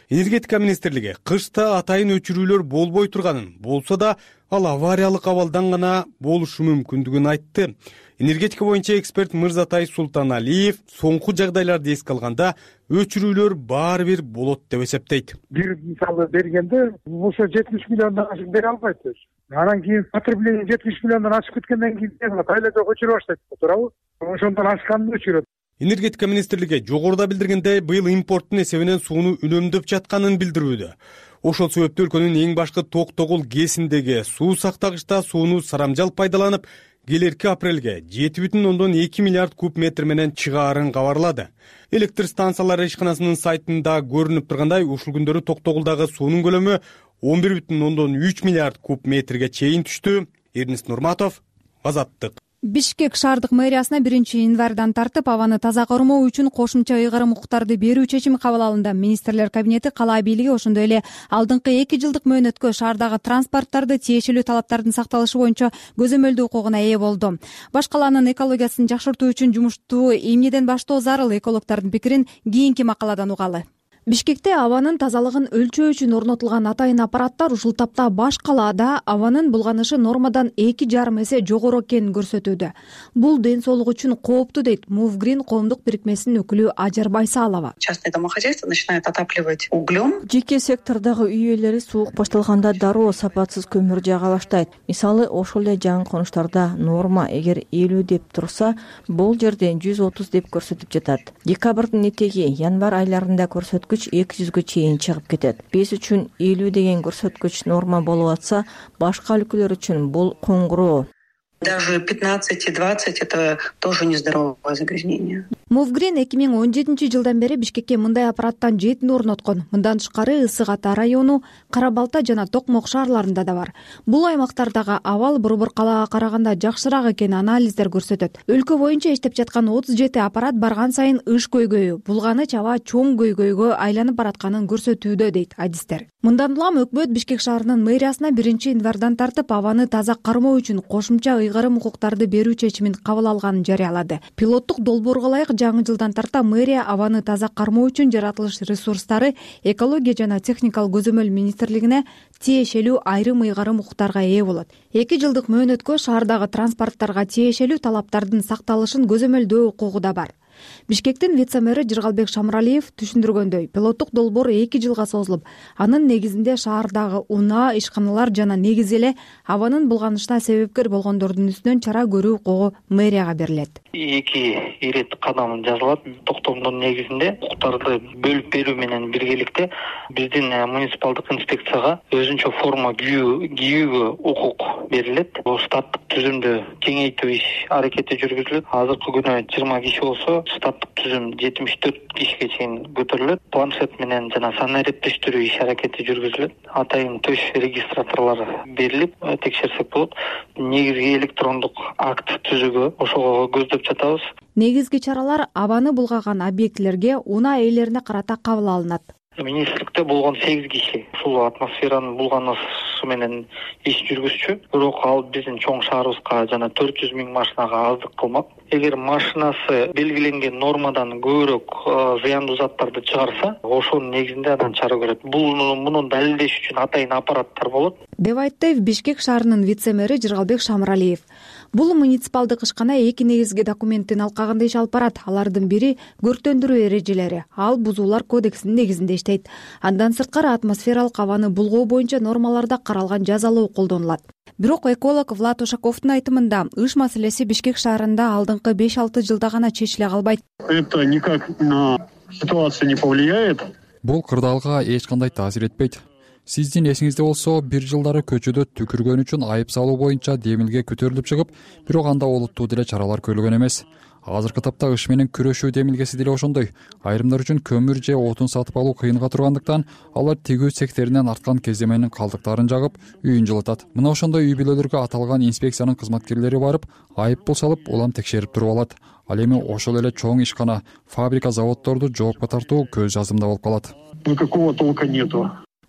энергетика министрлиги кышта атайын өчүрүүлөр болбой турганын, болсо да ал авариялык абалдан гана болушу мүмкүндүгүн айтты. Энергетика боюнча эксперт Мырзатай Султаналиев соңку жагдайларды эске алганда өчүрүүлөр баары бир болот деп эсептейт. Бир мисалы бергенде ошо жетимиш миллиондон ашык бере албайт өзү. Анан кийин потребление жетимиш миллиондон ашып кеткенден кийин айлажок өчүрө баштайт, туурабы? Ошондон ашканды өчүрөт. Энергетика министрлиги жогоруда билдиргендей, быйыл импорттун эсебинен сууну үнөмдөп жатканын билдирүүдө. Ошол себептен өлкөнүн эң башкы Токтогул ГЭСиндеги суу сактагычта сууну сарамжал пайдаланып, келерки апрелге жети бүтүн ондон эки миллиард куб метр менен чыгаарын кабарлады. Электр станциялары ишканасынын сайтында көрүнүп тургандай, ушул күндөрү Токтогулдагы суунун көлөмү он бир бүтүн ондон үч миллиард куб метрге чейин түштү. Эрнест Нурматов, Азаттык. Бишкек шаардык мэриясына биринчи январдан тартып абаны таза кармоо үчүн кошумча ыйгарым укуктарды берүү чечими кабыл алынды. Министрлер кабинети кала бийлиги ошондой эле алдыңкы эки жылдык мөөнөткө шаардагы транспорттарды тиешелүү талаптардын сакталышы боюнча көзөмөлдөө укугуна ээ болду. Баш калаанын экологиясын жакшыртуу үчүн жумушту эмнеден баштоо зарыл, экологдордун пикирин кийинки макаладан угалы. Бишкекте абанын тазалыгын өлчөө үчүн орнотулган атайын аппараттар ушул тапта баш калаада абанын булганышы нормадан эки жарым эсе жогору экенин көрсөтүүдө. Бул ден соолук үчүн кооптуу, дейт Мувгрин коомдук бирикмесинин өкүлү Ажар Байсалова. Частные домохозяйства начинают отапливать углем. Жеке сектордагы үй ээлери суук башталганда дароо сапатсыз көмүр жага баштайт. Мисалы, ошол эле жаңы конуштарда норма эгер элүү деп турса, бул жерде жүз отуз деп көрсөтүп жатат. Декабрдын этеги январь айларында көрсөткүч эки жүзгө чейин чыгып кетет. Биз үчүн элүү деген көрсөткүч норма болуп атса, башка өлкөлөр үчүн бул коңгуроо. Даже пятнадцать и двадцать это тоже нездоровое загрязнение. Мувгрин эки миң он жетинчи жылдан бери Бишкекке мындай аппараттан жетини орноткон. Мындан тышкары Ысык Ата району, Кара Балта жана Токмок шаарларында да бар. Бул аймактардагы абал Борбор калаага караганда жакшыраак экенин анализдер көрсөтөт. Өлкө боюнча иштеп жаткан отуз жети аппарат барган сайын ыш көйгөйү, булганыч аба чоң көйгөйгө айланып баратканын көрсөтүүдө, дейт адистер. Мындан улам өкмөт Бишкек шаарынын мэриясына биринчи январдан тартып абаны таза кармоо үчүн кошумча ыйгарым укуктарды берүү чечимин кабыл алганын жарыялады. Пилоттук долбоорго ылайык жаңы жылдан тарта мэрия абаны таза кармоо үчүн жаратылыш ресурстары экология жана техникалык көзөмөл министрлигине тиешелүү айрым ыйгарым укуктарга ээ болот. Эки жылдык мөөнөткө шаардагы транспорттарга тиешелүү талаптардын сакталышын көзөмөлдөө укугу да бар. Бишкектин вице-мэри Жыргалбек Шамралиев түшүндүргөндөй, пилоттук долбоор эки жылга созулуп, анын негизинде шаардагы унаа, ишканалар жана негизи эле абанын булганышына себепкер болгондордун үстүнөн чара көрүү укугу мэрияга берилет. Эки ирет кадам жазылат. Токтомдун негизинде укуктарды бөлүп берүү менен биргеликте биздин муниципалдык инспекцияга өзүнчө форма кийүүгө укук берилет. Бул штаттык түзүмдү кеңейтүү иш аракети жүргүзүлөт. Азыркы күнү жыйырма киши болсо, штаттык түзүм жетимиш төрт кишиге чейин көтөрүлөт. Планшет менен жана сан эрептештирүү иш аракети жүргүзүлөт. Атайын төш регистраторлор берилип, текшерсек болот. Негизги электрондук акт түзүүгө ошого көздөп жатабыз. Негизги чаралар абаны булгаган объектилерге унаа ээлерине карата кабыл алынат. Министрликте болгон сегиз киши ушул атмосферанын булганышы менен иш жүргүзчү. Бирок ал биздин чоң шаарыбызга жана төрт жүз миң машинага аздык кылмак. Эгер машинасы белгиленген нормадан көбүрөөк зыяндуу заттарды чыгарса, ошонун негизинде анан чара көрөт. Бул муну далилдеш үчүн атайын аппараттар болот, деп айтты Бишкек шаарынын вице-мэри Жыргалбек Шамралиев. Бул муниципалдык ишкана эки негизги документтин алкагында иш алып барат. Алардын бири көрктөндүрүү эрежелери. Ал бузуулар кодексинин негизинде иштейт. Андан сырткары атмосфералык абаны булгоо боюнча нормаларда каралган жазалоо колдонулат. Бирок эколог Влад Ушаковдун айтымында ыш маселеси Бишкек шаарында алдыңкы беш алты жылда гана чечиле калбайт. Это никак на ситуацию не повлияет. Бул кырдаалга эч кандай таасир этпейт. Сиздин эсиңизде болсо, бир жылдары көчөдө түкүргөн үчүн айып салуу боюнча демилге көтөрүлүп чыгып, бирок анда олуттуу деле чаралар көрүлгөн эмес. Азыркы тапта ыш менен күрөшүү демилгеси деле ошондой. Айрымдар үчүн көмүр же отун сатып алуу кыйынга тургандыктан, алар тигүү цехтеринен арткан кеземенин калдыктарын жагып, үйүн жылытат. Мына ошондой үй бүлөлөргө аталган инспекциянын кызматкерлери барып, айып пул салып, улам текшерип туруп алат. Ал эми ошол эле чоң ишкана, фабрика, заводдорду жоопко тартуу көз жазымда болуп калат. Никакого толка нету.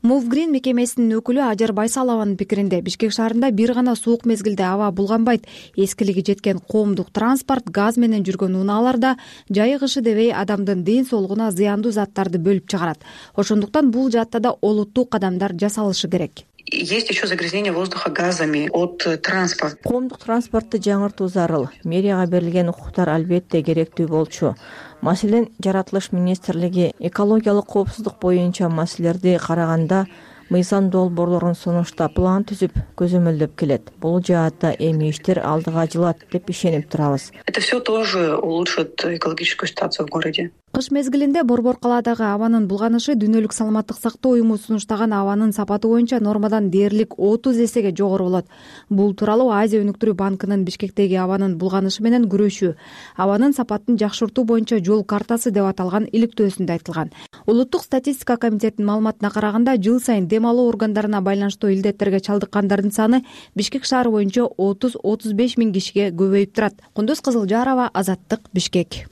Мувгрин мекемесинин өкүлү Ажар Байсалованын пикиринде Бишкек шаарында бир гана суук мезгилде аба булганбайт. Эскилиги жеткен коомдук транспорт, газ менен жүргөн унааларда жайы кышы дебей адамдын ден соолугуна зыяндуу заттарды бөлүп чыгарат. Ошондуктан бул жаатта да олуттуу кадамдар жасалышы керек. Есть еще загрязнение воздуха газами от транспорта. Коомдук транспортты жаңыртуу зарыл. Мэрияга берилген укуктар албетте керектүү болчу. Маселен, жаратылыш министрлиги экологиялык коопсуздук боюнча маселелерди караганда мыйзам долбоорлорун сунуштап, план түзүп, көзөмөлдөп келет. Бул жаатта эми иштер алдыга жылат деп ишенип турабыз. Это все тоже улучшит экологическую ситуацию в городе. Кыш мезгилинде Борбор калаадагы абанын булганышы Дүйнөлүк саламаттык сактоо уюму сунуштаган абанын сапаты боюнча нормадан дээрлик отуз эсеге жогору болот. Бул тууралуу Азия өнүктүрүү банкынын Бишкектеги абанын булганышы менен күрөшүү, абанын сапатын жакшыртуу боюнча жол картасы деп аталган иликтөөсүндө айтылган. Улуттук статистика комитетинин маалыматына караганда, жыл сайын дем алуу органдарына байланыштуу илдеттерге чалдыккандардын саны Бишкек шаары боюнча отуз отуз беш миң кишиге көбөйүп турат. Кундуз Кызылжарова, Азаттык, Бишкек.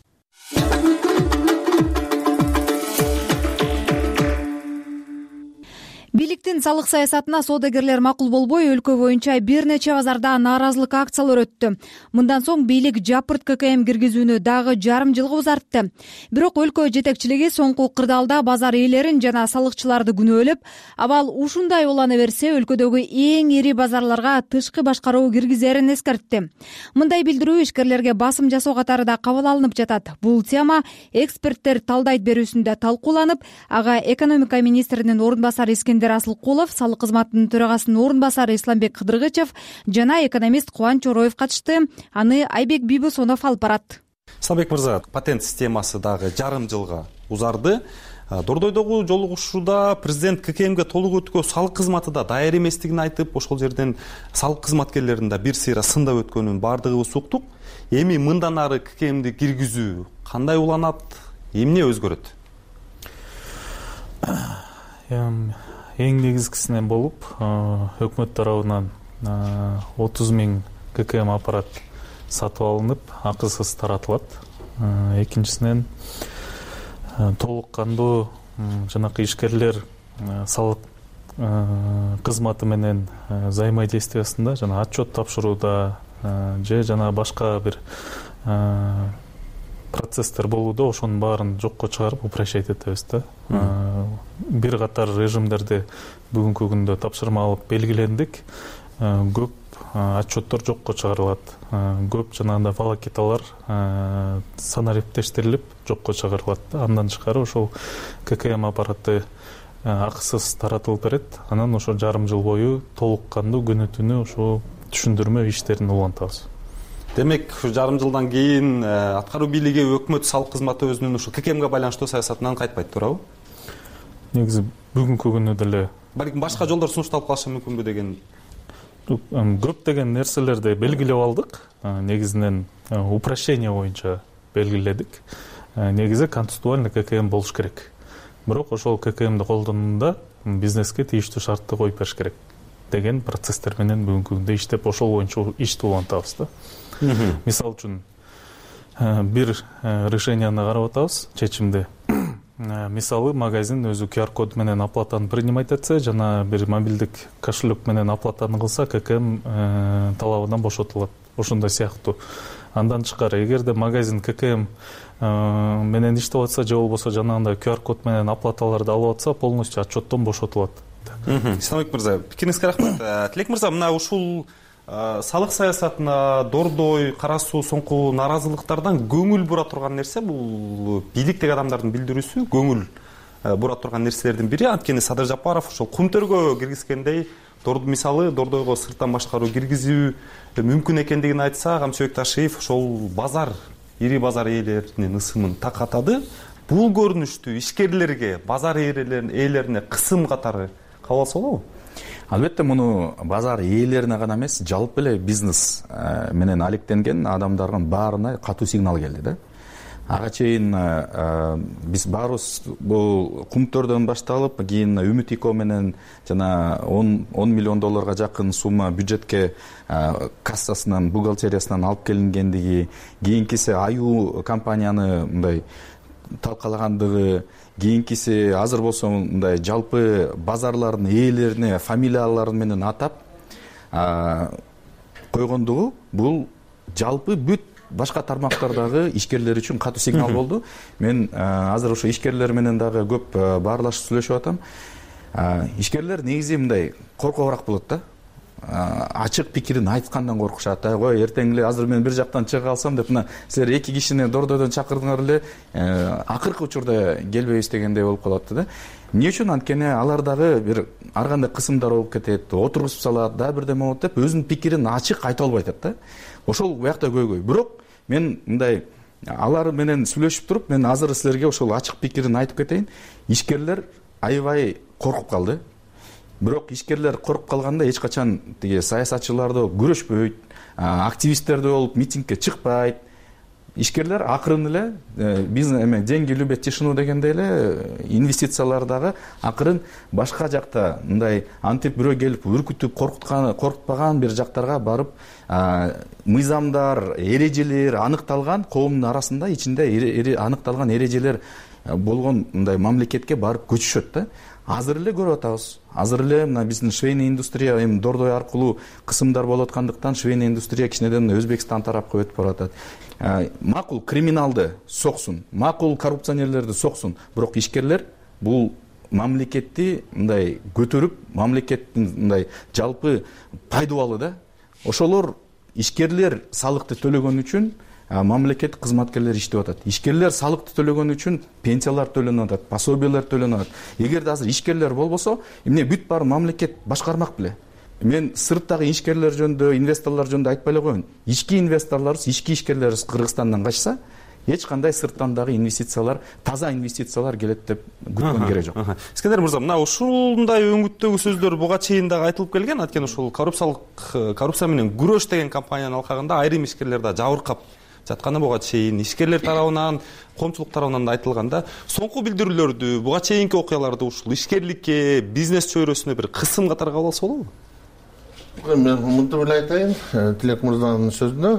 Бийликтин салык саясатына соодагерлер макул болбой, өлкө боюнча бир нече базарда нааразылык акциялары өттү. Мындан соң бийлик жапырт ККМ киргизүүнү дагы жарым жылга узартты. Бирок өлкө жетекчилиги соңку кырдаалда базар ээлерин жана салыкчыларды күнөөлөп, абал ушундай улана берсе өлкөдөгү эң ири базарларга тышкы башкаруу киргизерин эскертти. Мындай билдирүү ишкерлерге басым жасоо катары да кабыл алынып жатат. Бул тема эксперттер талдайт берүүсүндө талкууланып, ага экономика министринин орун басары Искендер Асылкулов, салык кызматынын төрагасынын орун басары Исламбек Кыдыргычев жана экономист Кубанч Ороев катышты. Аны Айбек Бибусонов алып барат. Исламбек мырза, патент системасы дагы жарым жылга узарды. Дордойдогу жолугушууда президент ККМге толук өткө салык кызматы да даяр эместигин айтып, ошол жерден салык кызматкерлерин да бир сыйра сындап өткөнүн бардыгыбыз уктук. Эми мындан ары ККМди киргизүү кандай уланат, эмне өзгөрөт? Эң негизгисинен болуп, өкмөт тарабынан отуз миң ККМ аппарат сатып алынып, акысыз таратылат. Экинчисинен толук кандуу жанакы ишкерлер салык кызматы менен взаимодействиясында, жана отчет тапшырууда же жана башка бир процесстер болууда, ошонун баарын жокко чыгарып упрощать этебиз да. Бир катар режимдерди бүгүнкү күндө тапшырма алып белгилендик. Көп отчеттор жокко чыгарылат. Көп жанагындай волокиталар санариптештирилип жокко чыгарылат. Андан тышкары ошол ККМ аппараты акысыз таратылып берет. Анан ошо жарым жыл бою толук кандуу күнү түнү ошо түшүндүрмө иштерин улантабыз. Демек, жарым жылдан кийин аткаруу бийлиги өкмөт салык кызматы өзүнүн ушу ККМге байланыштуу саясатынан кайтпайт, туурабы? Негизи бүгүнкү күндө деле балким башка жолдор сунушталып калышы мүмкүнбү деген көптөгөн нерселерди белгилеп алдык. Негизинен упрощение боюнча белгиледик. Негизи концептуальный ККМ болуш керек. Бирок ошол ККМди колдонууда бизнеске тийиштүү шартты коюп бериш керек деген процесстер менен бүгүнкү күндө иштеп, ошол боюнча ишти улантабыз да. Мисалы үчүн бир решенияны карап атабыз, чечимди. Мисалы, магазин өзү ку ар код менен оплатаны принимать этсе, жана бир мобилдик кошелек менен оплатаны кылса, ККМ талабынан бошотулат. Ошондой сыяктуу. Андан тышкары, эгерде магазин ККМ менен иштеп атса, же болбосо жанагындай ку ар код менен оплаталарды алып атса, полностью отчеттон бошотулат. Исламбек мырза, пикириңизге рахмат. Тилек мырза, мына ушул салык саясатына дордой карасуу соңку нааразылыктардан көңүл бура турган нерсе бул бийликтеги адамдардын билдирүүсү, көңүл бура турган нерселердин бири. Анткени Садыр Жапаров ошол Кумтөргө киргизгендей, мисалы Дордойго сырттан башкаруу киргизүү мүмкүн экендигин айтса, Камчыбек Ташиев ошол базар, ири базар ээлеринин ысымын такатады. Бул көрүнүштү ишкерлерге, базар ээлерине кысым катары кабыл алса болобу? Албетте, муну базар ээлерине гана эмес, жалпы эле бизнес менен алектенген адамдардын баарына катуу сигнал келди да. Ага чейин биз баарыбыз бул Кумтөрдөн башталып, кийин Үмүт Ико менен жана он миллион долларга жакын сумма бюджетке кассасынан, бухгалтериясынан алып келингендиги, кийинкиси Аю компанияны мындай талкалагандыгы, кийинкиси азыр болсо мындай жалпы базарлардын ээлерине фамилиялары менен атап койгондугу бул жалпы бүт башка тармактардагы ишкерлер үчүн катуу сигнал болду. Мен азыр ошо ишкерлер менен дагы көп баарлашып сүйлөшүп атам. Ишкерлер негизи мындай коркобураак болот да. Ачык пикирин айткандан коркушат. Кой эртең эле азыр мен бир жактан чыга алсам деп мына силер эки кишини дордойдон чакырдыңар эле, акыркы учурда келбейбиз дегендей болуп калат да. Эмне үчүн? Анткени алар дагы бир ар кандай кысымдар болуп кетет, отургузуп салат, да бирдеме болот деп өзүнүн пикирин ачык айта албай атат да. Ошол буякта көйгөй. Бирок мен мындай алар менен сүйлөшүп туруп, мен азыр силерге ошол ачык пикирин айтып кетейин. Ишкерлер аябай коркуп калды. Бирок ишкерлер коркуп калганда эч качан тиги саясатчыларды күрөшпөйт, активисттерди болуп митингге чыкпайт. Ишкерлер акырын эле бизнес эме деньги любят тишину дегендей эле инвестициялар дагы акырын башка жакта мындай антип бирөө келип үркүтүп коркуткан, коркутпаган бир жактарга барып мыйзамдар, эрежелер аныкталган коомдун арасында ичинде аныкталган эрежелер болгон мындай мамлекетке барып көчүшөт да. Азыр эле көрүп атабыз. Азыр эле мына биздин швейный индустрия эми дордой аркылуу кысымдар болуп аткандыктан швейный индустрия кичинеден Өзбекстан тарапка өтүп баратат. Макул криминалды соксун, макул коррупционерлерди соксун, бирок ишкерлер бул мамлекетти мындай көтөрүп, мамлекеттин мындай жалпы пайдубалы да. Ошолор ишкерлер салыкты төлөгөн үчүн мамлекет кызматкерлери иштеп атат. Ишкерлер салыкты төлөгөн үчүн пенсиялар төлөнүп атат, пособиялар төлөнүп атат. Эгерде азыр ишкерлер болбосо, эмне бүт баары мамлекет башкармак беле? Мен сырттагы ишкерлер жөнүндө, инвесторлор жөнүндө айтпай эле коеюн. Ички инвесторлорубуз, ички ишкерлерибиз Кыргызстандан качса, эч кандай сырттан дагы инвестициялар, таза инвестициялар келет деп күткөн керек жок. Искендер мырза, мына ушундай өңүттөгү сөздөр буга чейин дагы айтылып келген. Анткени ушул коррупциялык коррупция менен күрөш деген кампаниянын алкагында айрым ишкерлер да жабыркап жатканы буга чейин ишкерлер тарабынан, коомчулук тарабынан да айтылганда, соңку билдирүүлөрдү, буга чейинки окуяларды ушул ишкерликке, бизнес чөйрөсүнө бир кысым катары кабыл алса болобу? Мен мынтип эле айтайын, Тилек мырзанын сөзүнө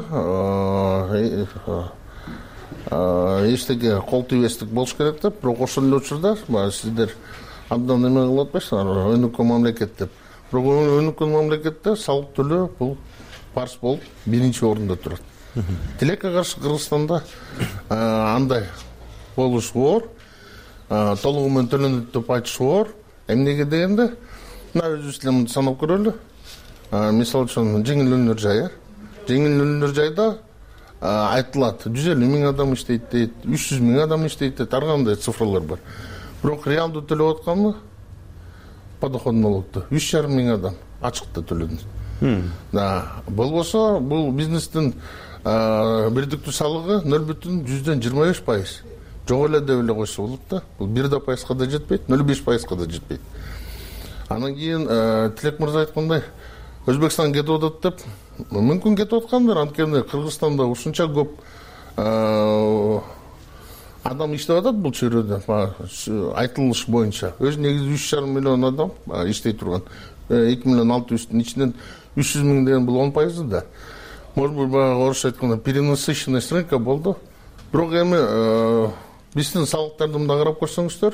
эчтеке кол тийбестик болуш керек деп, бирок ошол эле учурда сиздер абдан эме кылып атпайсыздар, өнүккөн мамлекет деп. Бирок өнүккөн мамлекетте салык төлөө бул парыз болуп биринчи орунда турат. Тилекке каршы Кыргызстанда андай болуш оор, толугу менен төлөнөт деп айтыш оор. Эмнеге дегенде, мына өзүбүз эле мынтип санап көрөлү. Мисалы үчүн жеңил өнөр жай, жеңил өнөр жайда айтылат, жүз элүү миң адам иштейт дейт, үч жүз миң адам иштейт дейт, ар кандай цифрлар бар. Бирок реалдуу төлөп атканы подоход налогду үч жарым миң адам ачыкта төлөдү. Да, болбосо бул бизнестин бирдиктүү салыгы нөл бүтүн жүздөн жыйырма беш пайыз. Жок эле деп эле койсо болот да. Бул бир да пайызга да жетпейт, нөл беш пайызга да жетпейт. Анан кийин Тилек мырза айткандай, Өзбекстан кетип атат деп, мүмкүн кетип аткандыр, анткени Кыргызстанда ушунча көп адам иштеп атат бул чөйрөдө, айтылыш боюнча. Өз негизи үч жарым миллион адам иштей турган. эки миллион алты жүздүн ичинен үч жүз миң деген бул он пайызы да. Может быть, орусча айтканда перенасыщенность рынка болду. Бирок эми биздин салыктарды мындай карап көрсөңүздөр,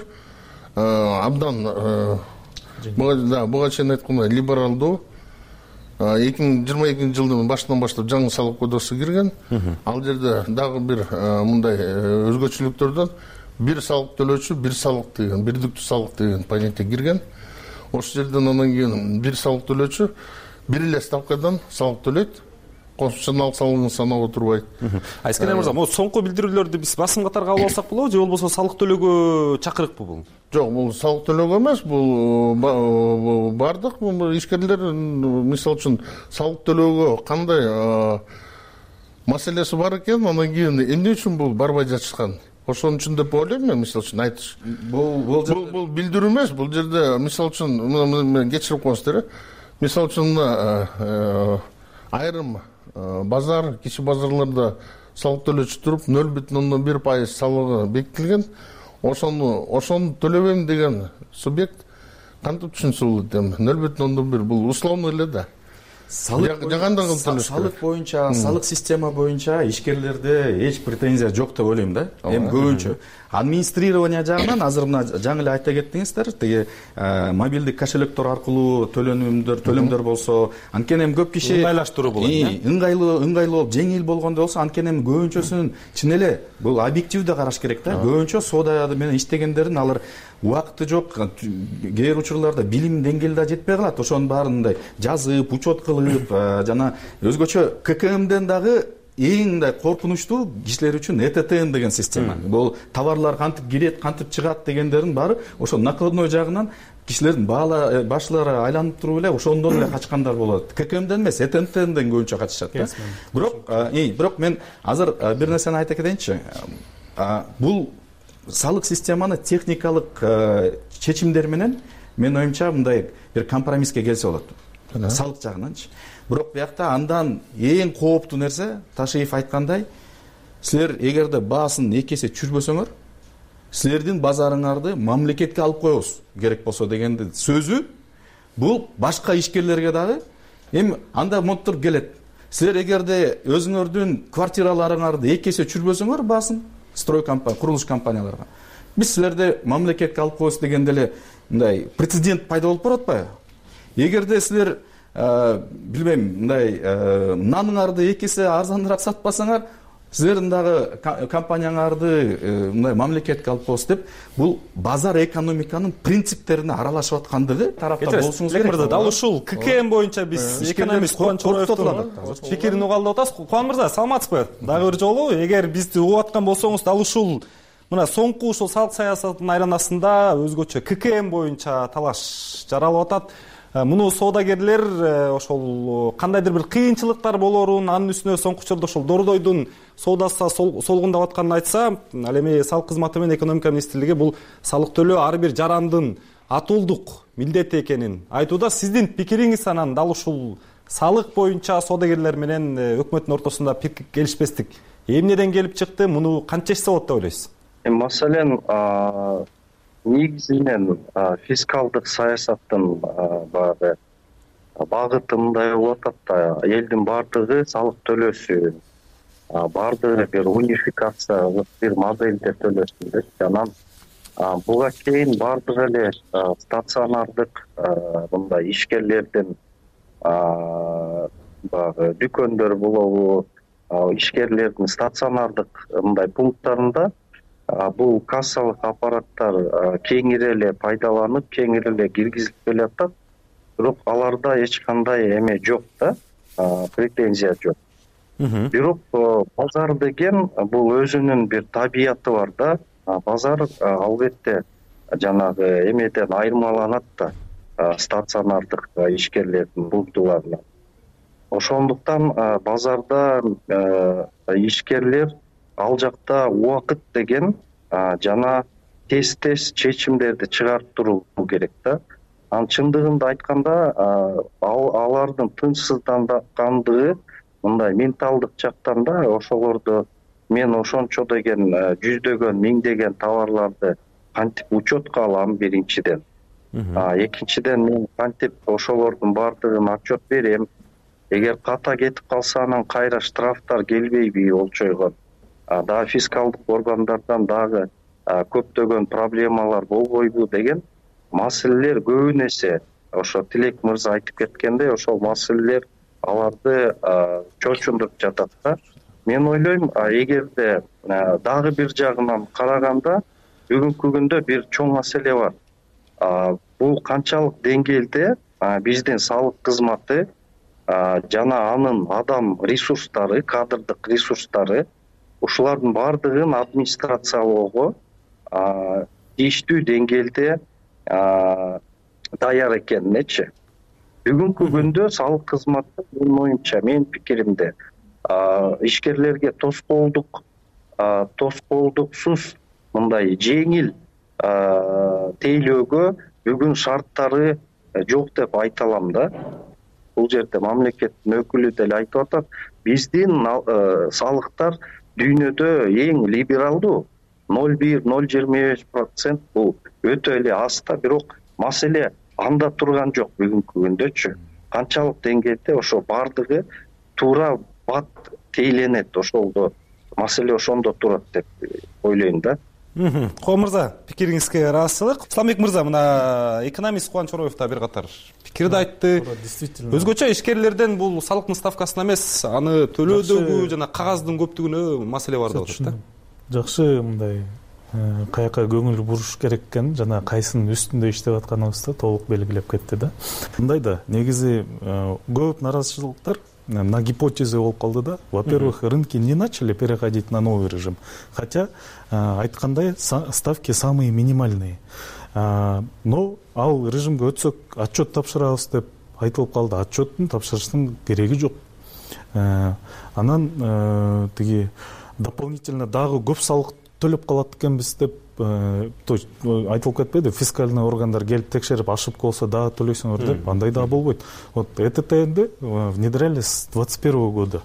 абдан буга чейин айткандай либералдуу эки миң жыйырма экинчи жылдын башынан баштап жаңы салык кодексу кирген. Ал жерде дагы бир мындай өзгөчөлүктөрдөн бир салык төлөөчү, бир салык деген, бирдиктүү салык деген понятие кирген. Ошол жерден анан кийин бир салык төлөөчү бир эле ставкадан салык төлөйт. Конституционалдык салыгын санап отурбайт. Айскендер мырза, могу соңку билдирүүлөрдү биз басым катары кабыл алсак болобу, же болбосо салык төлөөгө чакырыкпы бул? Жок, бул салык төлөөгө эмес, бул бардык ишкерлер, мисалы үчүн, салык төлөөгө кандай маселеси бар экен, анан кийин эмне үчүн бул барбай жатышкан? Ошон үчүн деп ойлойм мен, мисалы үчүн айтыш. Бул бул билдирүү эмес, бул жерде мисалы үчүн мен кечирип коюңуздар. Мисалы үчүн айрым базар, кичи базарларда салык төлөөчү туруп нөл бүтүн ондон бир пайыз салыгы бекитилген. Ошону ошону төлөбөйм деген субъект кантип түшүнсө болот эми? нөл бүтүн ондон бир бул условно эле да. жагандай кылып төлөш керек. Салык боюнча, салык система боюнча ишкерлерде эч претензия жок деп ойлойм да. Эми көбүнчө администрирование жагынан азыр мына жаңы эле айта кеттиңиздер, тиги мобилдик кошелектор аркылуу төлөнүмдөр, төлөмдөр болсо, анткени эми көп киши ыңгайлаштыруу болот. Ыңгайлуу, ыңгайлуу болуп, жеңил болгондой болсо, анткени эми көбүнчөсүн чын эле бул объективдүү караш керек да. Көбүнчө соода менен иштегендердин алар убакыты жок, кээ бир учурларда билим деңгээли да жетпей калат. Ошонун баарын мындай жазып, учет кылып, жана өзгөчө ККМден дагы эң мындай коркунучтуу кишилер үчүн Э Т Т Н деген система. Бул товарлар кантип кирет, кантип чыгат дегендердин баары ошо накладной жагынан кишилердин баала башлары айланып туруп эле ошондон эле качкандар болот. ККМден эмес, Э Т Т Нден көбүнчө качышат да. Бирок, бирок мен азыр бир нерсени айта кетейинчи. Бул салык системаны техникалык чечимдер менен мен оюмча мындай бир компромисске келсе болот. Салык жагынанчы. Бирок биякта андан эң кооптуу нерсе, Ташиев айткандай, силер эгерде баасын эки эсе чүрбөсөңөр, силердин базарыңарды мамлекетке алып коебуз керек болсо дегенди сөзү бул башка ишкерлерге дагы эми анда монтур келет. Силер эгерде өзүңөрдүн квартираларыңарды эки эсе чүрбөсөңөр баасын строй компания, курулуш компанияларга, биз силерди мамлекетке алып коебуз дегенде эле мындай прецедент пайда болуп барат атпайбы? Эгерде силер билбейм, мындай наныңарды эки эсе арзаныраак сатпасаңар, силердин дагы компанияңарды мындай мамлекетке алып коебуз деп, бул базар экономиканын принциптерине аралашып аткандыгы тарапта болушуңуз керек. Мырза, дал ушул ККМ боюнча биз экономист Кубан Чороевдун пикирин уга алып атабыз. Кубан мырза, саламатсызбы? Дагы бир жолу эгер бизди угуп аткан болсоңуз, дал ушул мына соңку ушул салык саясатынын айланасында өзгөчө ККМ боюнча талаш жаралып атат. Муну соодагерлер ошол кандайдыр бир кыйынчылыктар болорун, анын үстүнө соңку учурда ошол дордойдун соодасы солгундап атканын айтса, ал эми салык кызматы менен экономика министрлиги бул салык төлөө ар бир жарандын атуулдук милдети экенин айтууда. Сиздин пикириңиз анан дал ушул салык боюнча соодагерлер менен өкмөттүн ортосунда пикир келишпестик эмнеден келип чыкты? Муну кантча чечсе болот деп ойлойсуз? Маселен, негизинен фискалдык саясаттын баягы багыты мындай болуп атат да, элдин баардыгы салык төлөсүн, баардыгы бир унификациялык бир модельде төлөсүн деп, анан буга чейин баардыгы эле стационардык мындай ишкерлердин баягы дүкөндөр болобу, ишкерлердин стационардык мындай пункттарында бул кассалык аппараттар кеңири эле пайдаланып, кеңири эле киргизилип келатат. Бирок аларда эч кандай эме жок да, претензия жок. Бирок базар деген бул өзүнүн бир табияты бар да. Базар албетте жанагы эмеден айырмаланат да, стационардык ишкерлердин пунктуларынан. Ошондуктан базарда ишкерлер ал жакта убакыт деген жана тез-тез чечимдерди чыгарып туруу керек да. Анын чындыгында айтканда, алардын тынчсызданганындыгы мындай менталдык жактан да, ошолорду мен ошончо деген жүздөгөн, миңдеген товарларды кантип учетко алам биринчиден. Экинчиден мен кантип ошолордун баардыгын отчет берем. Эгер ката кетип калса, анан кайра штрафтар келбейби болчойгон. Дагы фискалдык органдардан дагы көптөгөн проблемалар болбойбу деген маселелер көбүн эсе ошо Тилек мырза айтып кеткендей, ошол маселелер аларды чочундуруп жатат да. Мен ойлойм, эгерде дагы бир жагынан караганда бүгүнкү күндө бир чоң маселе бар. Бул канчалык деңгээлде биздин салык кызматы жана анын адам ресурстары, кадрдык ресурстары ушулардын баардыгын администрациялоого тийиштүү деңгээлде даяр экенинечи. Бүгүнкү күндө салык кызматы менин оюмча, менин пикиримде ишкерлерге тоскоолдук тоскоолдуксуз мындай жеңил тейлөөгө бүгүн шарттары жок деп айта алам да. Бул жерде мамлекеттин өкүлү деле айтып атат, биздин салыктар дүйнөдө эң либералдуу, ноль бир ноль жыйырма беш процент бул өтө эле аз да, бирок маселе анда турган жок бүгүнкү күндөчү. канчалык деңгээлде ошо баардыгы туура бат тейленет, ошолдо маселе ошондо турат деп ойлойм да. Кубан мырза, пикириңизге ыраазычылык. Исламбек мырза, мына экономист Кубаныч Ороев да бир катар пикирди айтты. Өзгөчө ишкерлерден бул салыктын ставкасына эмес, аны төлөөдөгү жана кагаздын көптүгүнө маселе бар деп атат да. Жакшы, мындай каяка көңүл буруш керек экенин жана кайсынын үстүндө иштеп атканыбызды толук белгилеп кетти да. Мындай да, негизи көп нараазычылыктар на гипотезе болуп калды да. Во-первых, рынки не начали переходить на новый режим, хотя айткандай ставки самые минимальные. Но ал режимге өтсөк отчет тапшырабыз деп айтылып калды. Отчеттун тапшырыштын кереги жок. Анан тиги дополнительно дагы көп салык төлөп калат экенбиз деп айтылып кетпеди. Фискальный органдар келип текшерип ошибка болсо дагы төлөйсүңөр деп, андай да болбойт. Вот Э Т Т Н'ди внедряли с двадцать первого года.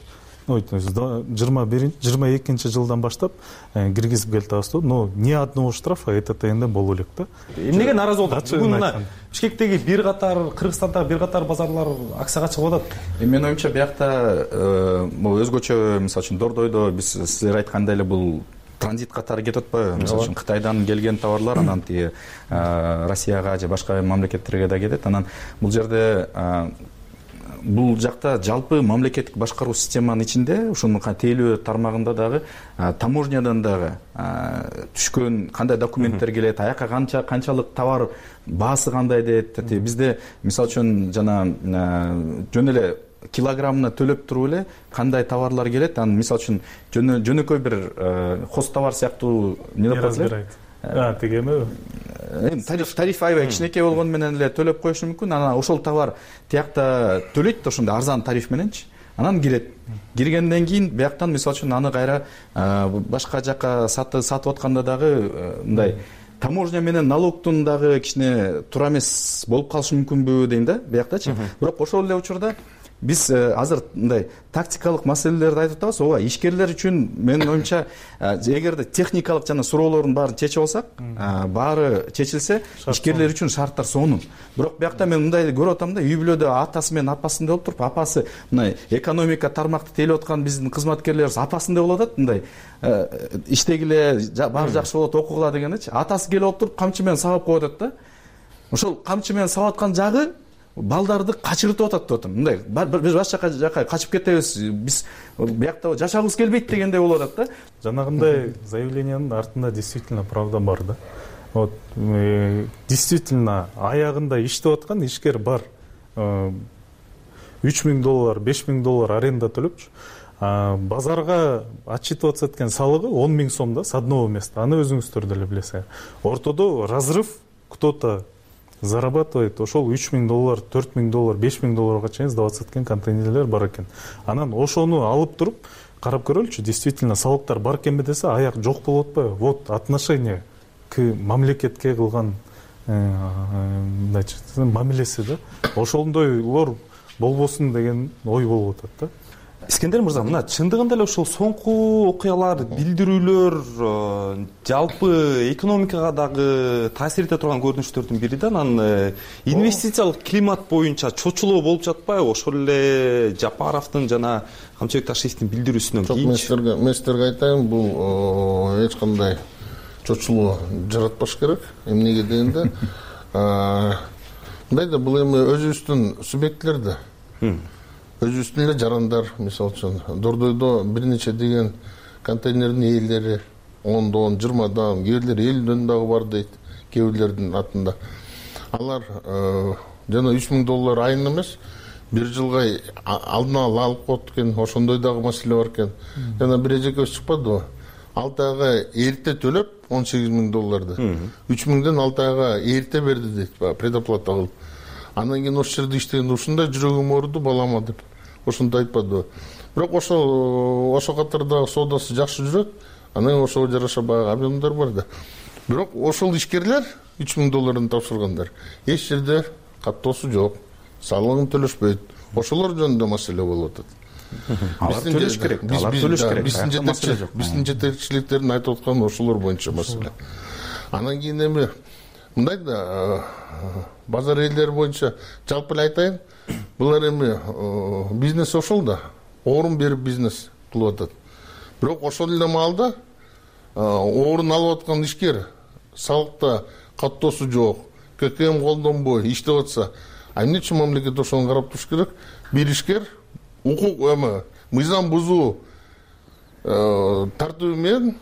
жыйырма экинчи жылдан баштап киргизип келатабыз, но ни одного штрафа Э Т Т Н'де боло элек да. Эмнеге нааразы болдук? Бүгүн мына Бишкектеги бир катар, Кыргызстандагы бир катар базарлар акцияга чыгып атат. Менин оюмча биякта могу өзгөчө, мисалы үчүн Дордойдо биз силер айткандай эле бул транзит катары кетип атпайбы? Мисалы үчүн Кытайдан келген товарлар анан тиги Россияга же башка мамлекеттерге да кетет. Анан бул жерде бул жакта жалпы мамлекеттик башкаруу системанын ичинде ушунун тейлөө тармагында дагы таможнядан дагы түшкөн кандай документтер келет, аяка канча канчалык товар баасы кандай дейт. Бизде мисалы үчүн жана жөн эле килограммына төлөп туруп эле кандай товарлар келет, анан мисалы үчүн жөнөкөй бир хоз товар сыяктуу не деп атат? А, тиги эме? Тариф тариф аябай кичинекей болгону менен эле төлөп коюшу мүмкүн. Анан ошол товар тиякта төлөйт, ошондой арзан тариф мененчи. Анан кирет. Киргенден кийин бияктан мисалы үчүн аны кайра башка жака сатып атканда дагы мындай таможня менен налогтун дагы кичине туура эмес болуп калышы мүмкүнбү дейм да, бияктачы. Бирок ошол эле учурда биз азыр мындай тактикалык маселелерди айтып атабыз. Ооба, ишкерлер үчүн менин оюмча эгерде техникалык жана суроолордун баарын чечип алсак, баары чечилсе, ишкерлер үчүн шарттар сонун. Бирок биякта мен мындай көрүп атам да, үй бүлөдө атасы менен апасындай болуп туруп, апасы мындай экономика тармакты тейлеп аткан биздин кызматкерлерибиз апасындай болуп атат, мындай иштегиле баары жакшы болот, окугула дегеничи. Атасы келип алып туруп камчы менен сабап коюп атат да. Ошол камчы менен сабап аткан жагы балдарды качыртып атат деп атам. Мындай биз башка жака качып кетебиз, биз биякта жашагыбыз келбейт дегендей болуп атат да. Жанагындай заявлениянын артында действительно правда бар да. Вот действительно аягында иштеп аткан ишкер бар. үч миң доллар, беш миң доллар аренда төлөпчү. Базарга отчитываться эткен салыгы он миң сом да, с одного места. Аны өзүңүздөр деле билесиңер. Ортодо разрыв кто-то зарабатывает, ошол үч миң доллар, төрт миң доллар, беш миң долларга чейин сдавать эткен контейнерлер бар экен. Анан ошону алып туруп карап көрөлүчү, действительно салыктар бар экенби десе, аяк жок болуп атпайбы? Вот отношение к мамлекетке кылган мамилеси да. Ошондойлор болбосун деген ой болуп атат да. Искендер мырза, мына чындыгында эле ошол соңку окуялар, билдирүүлөр жалпы экономикага дагы таасир эте турган көрүнүштөрдүн бири да. Анан инвестициялык климат боюнча чочулоо болуп жатпайбы? Ошол эле Жапаровдун жана Камчыбек Ташиевдин билдирүүсүнөн кийин. Мен силерге айтайын, бул эч кандай чочулоо жаратпаш керек. Эмнеге дегенде, мындай да, бул эми өзүбүздүн субъектлер да. Өзүбүздүн эле жарандар, мисалы үчүн Дордойдо бир нече деген контейнердин ээлери ондон, жыйырмадан, кээ бирлер элүүдөн дагы бар дейт, кээ бирлердин атында. Алар жана үч миң доллар айына эмес, бир жылга алдына ала алып коет экен, ошондой дагы маселе бар экен. Жана бир эжекебиз чыкпадыбы? алты айга эрте төлөп он сегиз миң долларды. үч миңден алты айга эрте берди дейт, предоплата кылып. Анан кийин ошол жерде иштегенде ушундай жүрөгүм ооруду балама деп. Ошондо айтпадыбы? Бирок ошол ошол катарда соодасы жакшы жүрөт. Анан ошого жараша баягы объемдар бар да. Бирок ошол ишкерлер үч миң долларын тапшыргандар. Эч жерде каттоосу жок. Салыгын төлөшпөйт. Ошолор жөнүндө маселе болуп атат. Алар төлөш керек. Алар төлөш керек. Биздин жетекчиликтердин айтып атканы ошолор боюнча маселе. Анан кийин эми мындай да базар элдери боюнча жалпы эле айтайын, булар эми бизнес ошол да, орун берип бизнес кылып атат. Бирок ошол эле маалда орун алып аткан ишкер салыкта каттоосу жок, ККМ колдонбой иштеп атса, а эмне үчүн мамлекет ошону карап туруш керек? Бир ишкер укук эми мыйзам бузуу тартиби менен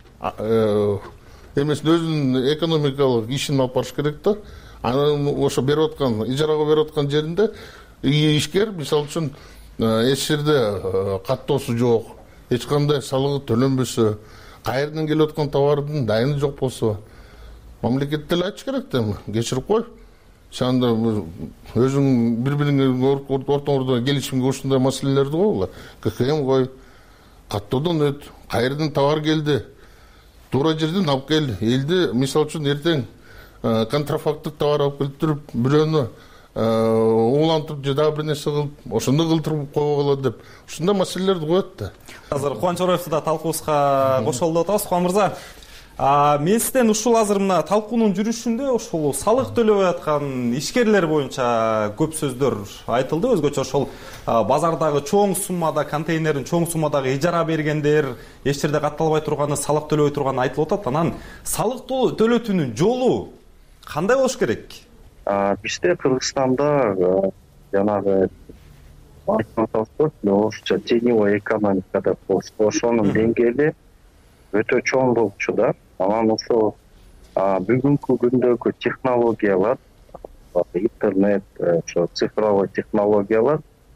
эмесин өзүнүн экономикалык ишин алып барыш керек да. Анан ошо берип аткан, ижарага берип аткан жеринде ишкер мисалы үчүн эч жерде каттоосу жок, эч кандай салыгы төлөнбөсө, кайерден келип аткан товардын дайыны жок болсо, мамлекет деле айтыш керек да, кечирип кой. Сен да өзүң бири-бириңе ортоңордо келишимге ушундай маселелерди койгула. ККМ кой, каттоодон өт, кайерден товар келди, туура жерден алып кел. Элди мисалы үчүн эртең контрафакттык товар алып келип туруп, бирөөнү уулантып же дагы бир нерсе кылып, ошондо кылтырып койгула деп, ушундай маселелерди коет да. Азыр Кубаныч Ороевди да талкуубузга кошолду деп атабыз. Кубан мырза, мен сизден ушул азыр мына талкуунун жүрүшүндө ушул салык төлөбөй аткан ишкерлер боюнча көп сөздөр айтылды. Өзгөчө ошол базардагы чоң суммада контейнерин чоң суммадагы ижара бергендер, эч жерде катталбай турганы, салык төлөбөй турганы айтылып атат. Анан салык төлөтүүнүн жолу кандай болуш керек? Бизде Кыргызстанда жанагы айтып атабыз, орусча теневой экономика деп, ошонун деңгээли өтө чоң болчу да. Анан ошо бүгүнкү күндөгү технологиялар, интернет, ошо цифровой технологиялар,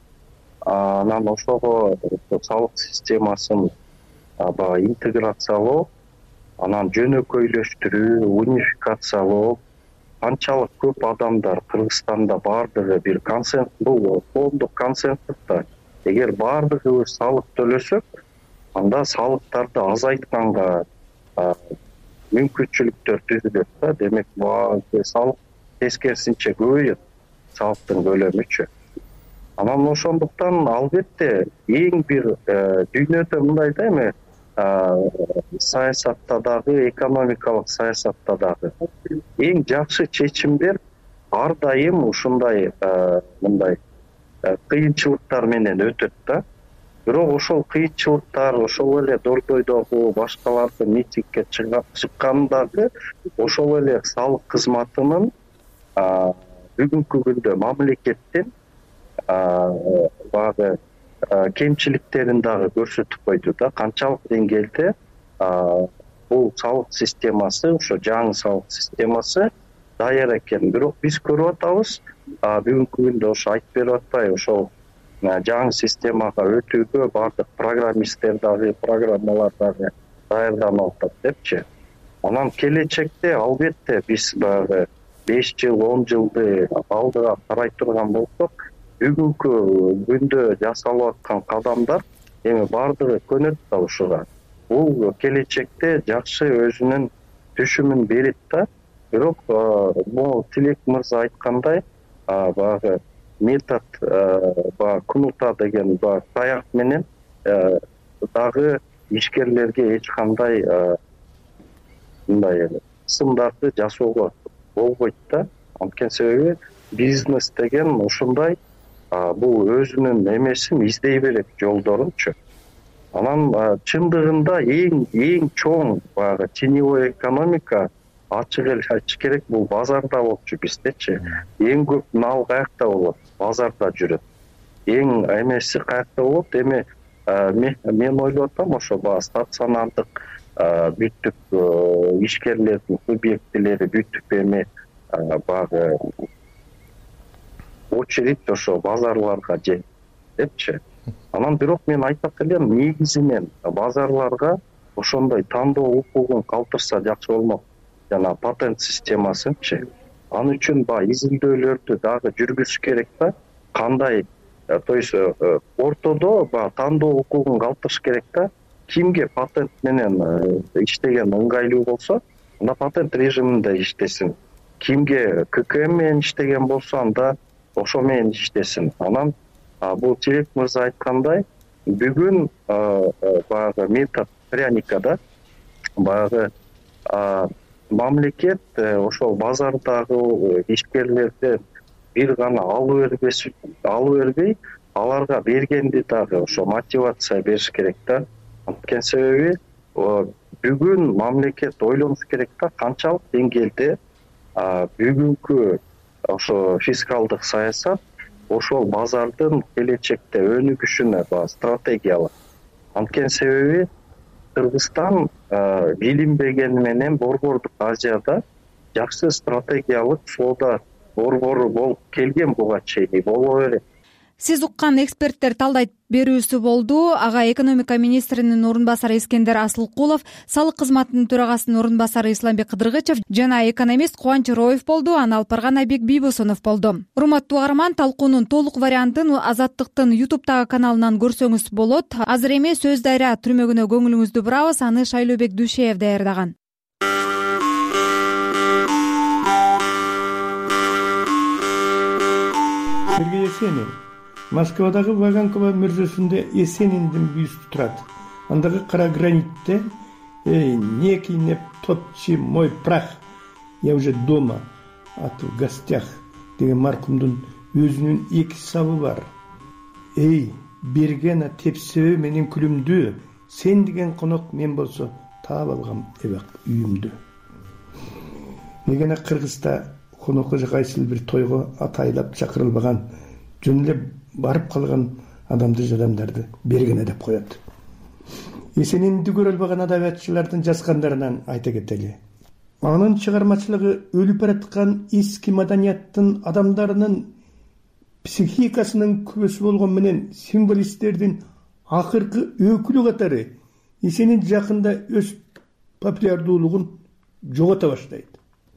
анан ошого салык системасын интеграциялоо, анан жөнөкөйлөштүрүү, унификациялоо, канчалык көп адамдар Кыргызстанда бардыгы бир консенсус, бул коомдук консенсус да. Эгер бардыгыбыз салык төлөсөк, анда салыктарды азайтканга мүмкүнчүлүктөр түзүлөт да. Демек, салык тескерисинче көбөйөт, салыктын көлөмүчү. Анан ошондуктан албетте эң бир дүйнөдө мындай да эми саясатта дагы, экономикалык саясатта дагы эң жакшы чечимдер ар дайым ушундай мындай кыйынчылыктар менен өтөт да. Бирок ошол кыйынчылыктар, ошол эле Дордойдогу башкалардын митингге чыккандагы ошол эле салык кызматынын бүгүнкү күндө мамлекеттин баягы кемчиликтерин дагы көрсөтүп койду да. Канчалык деңгээлде бул салык системасы, ошо жаңы салык системасы даяр экен. Бирок биз көрүп атабыз, бүгүнкү күндө ошо айтып берип атпайбы, ошол жаңы системага өтүүгө бардык программисттер дагы, программалар дагы даярданып атат депчи. Анан келечекте албетте биз баягы беш жыл, он жылды алдыга карай турган болсок, бүгүнкү күндө жасалып аткан кадамдар эми бардыгы көнөт да ушуга. Бул келечекте жакшы өзүнүн түшүмүн берет да. Бирок могу Тилек мырза айткандай, баягы метод, баягы кнута деген баягы таяк менен дагы ишкерлерге эч кандай мындай сымдарды жасоого болбойт да. Анткени себеби бизнес деген ушундай, бул өзүнүн эмесин издей берет, жолдорунчу. Анан чындыгында эң эң чоң баягы теневой экономика ачык эле айтыш керек, бул базарда болчу биздечи. Эң көп мал каякта болот? Базарда жүрөт. Эң эмеси каякта болот? Эми мен ойлоп атам, ошо баягы стационардык бүттүк ишкерлердин субъектилери бүттүк эми баягы очередь ошо базарларга жетти депчи. Анан бирок мен айтат элем, негизинен базарларга ошондой тандоо укугун калтырса жакшы болмок. Жана патент системасынчы. Ал үчүн баягы изилдөөлөрдү дагы жүргүзүш керек да. Кандай, то есть ортодо баягы тандоо укугун калтырыш керек да. Кимге патент менен иштеген ыңгайлуу болсо, анда патент режиминде иштесин. Кимге ККМ менен иштеген болсо, анда ошо менен иштесин. Анан бул Тилек мырза айткандай, бүгүн баягы метод пряникада баягы мамлекет ошол базардагы ишкерлерден бир гана алып бербеш алып бербей, аларга бергенди дагы ошо мотивация бериш керек да. Анткени себеби бүгүн мамлекет ойлонуш керек да, канчалык деңгээлде бүгүнкү ошо фискалдык саясат ошол базардын келечекте өнүгүшүнө баягы стратегиялык. Анткени себеби Кыргызстан билинбегени менен Борбордук Азияда жакшы стратегиялык соода борбору болуп келген буга чейин боло берет. Сиз уккан эксперттер талдайт берүүсү болду. Ага экономика министринин орун басары Искендер Асылкулов, салык кызматынын төрагасынын орун басары Исламбек Кыдыргычев жана экономист Кубанч Роев болду. Аны алып барган Айбек Бийбосунов болду. Урматтуу каарман, талкуунун толук вариантын Азаттыктын ютубтагы каналынан көрсөңүз болот. Азыр эми Сөз Дайра түрмөгүнө көңүлүңүздү бурабыз. Аны Шайлообек Дүйшеев даярдаган. Сергей Есенин Москвадагы Ваганкова мүрзөсүндө Есениндин бюсту турат. Андагы кара гранитте «Эй, некий не топчи мой прах, я уже дома, а ты в гостях» деген маркумдун өзүнүн эки сабы бар. «Эй, бергена тепсебе менин күлүмдү, сен деген конок мен болсо таап алгам эбак үйүмдү». Мегена Кыргызда конокко же кайсыл бир тойго атайлап чакырылбаган, жөн эле барып калган адамды жадамдарды бергене деп коет. Есенинди көрө албаган адабиятчылардын жазгандарынан айта кетели. Анын чыгармачылыгы өлүп бараткан эски маданияттын адамдарынын психикасынын күбөсү болгон менен символисттердин акыркы өкүлү катары Есенин жакында өз популярдуулугун жогото баштайт.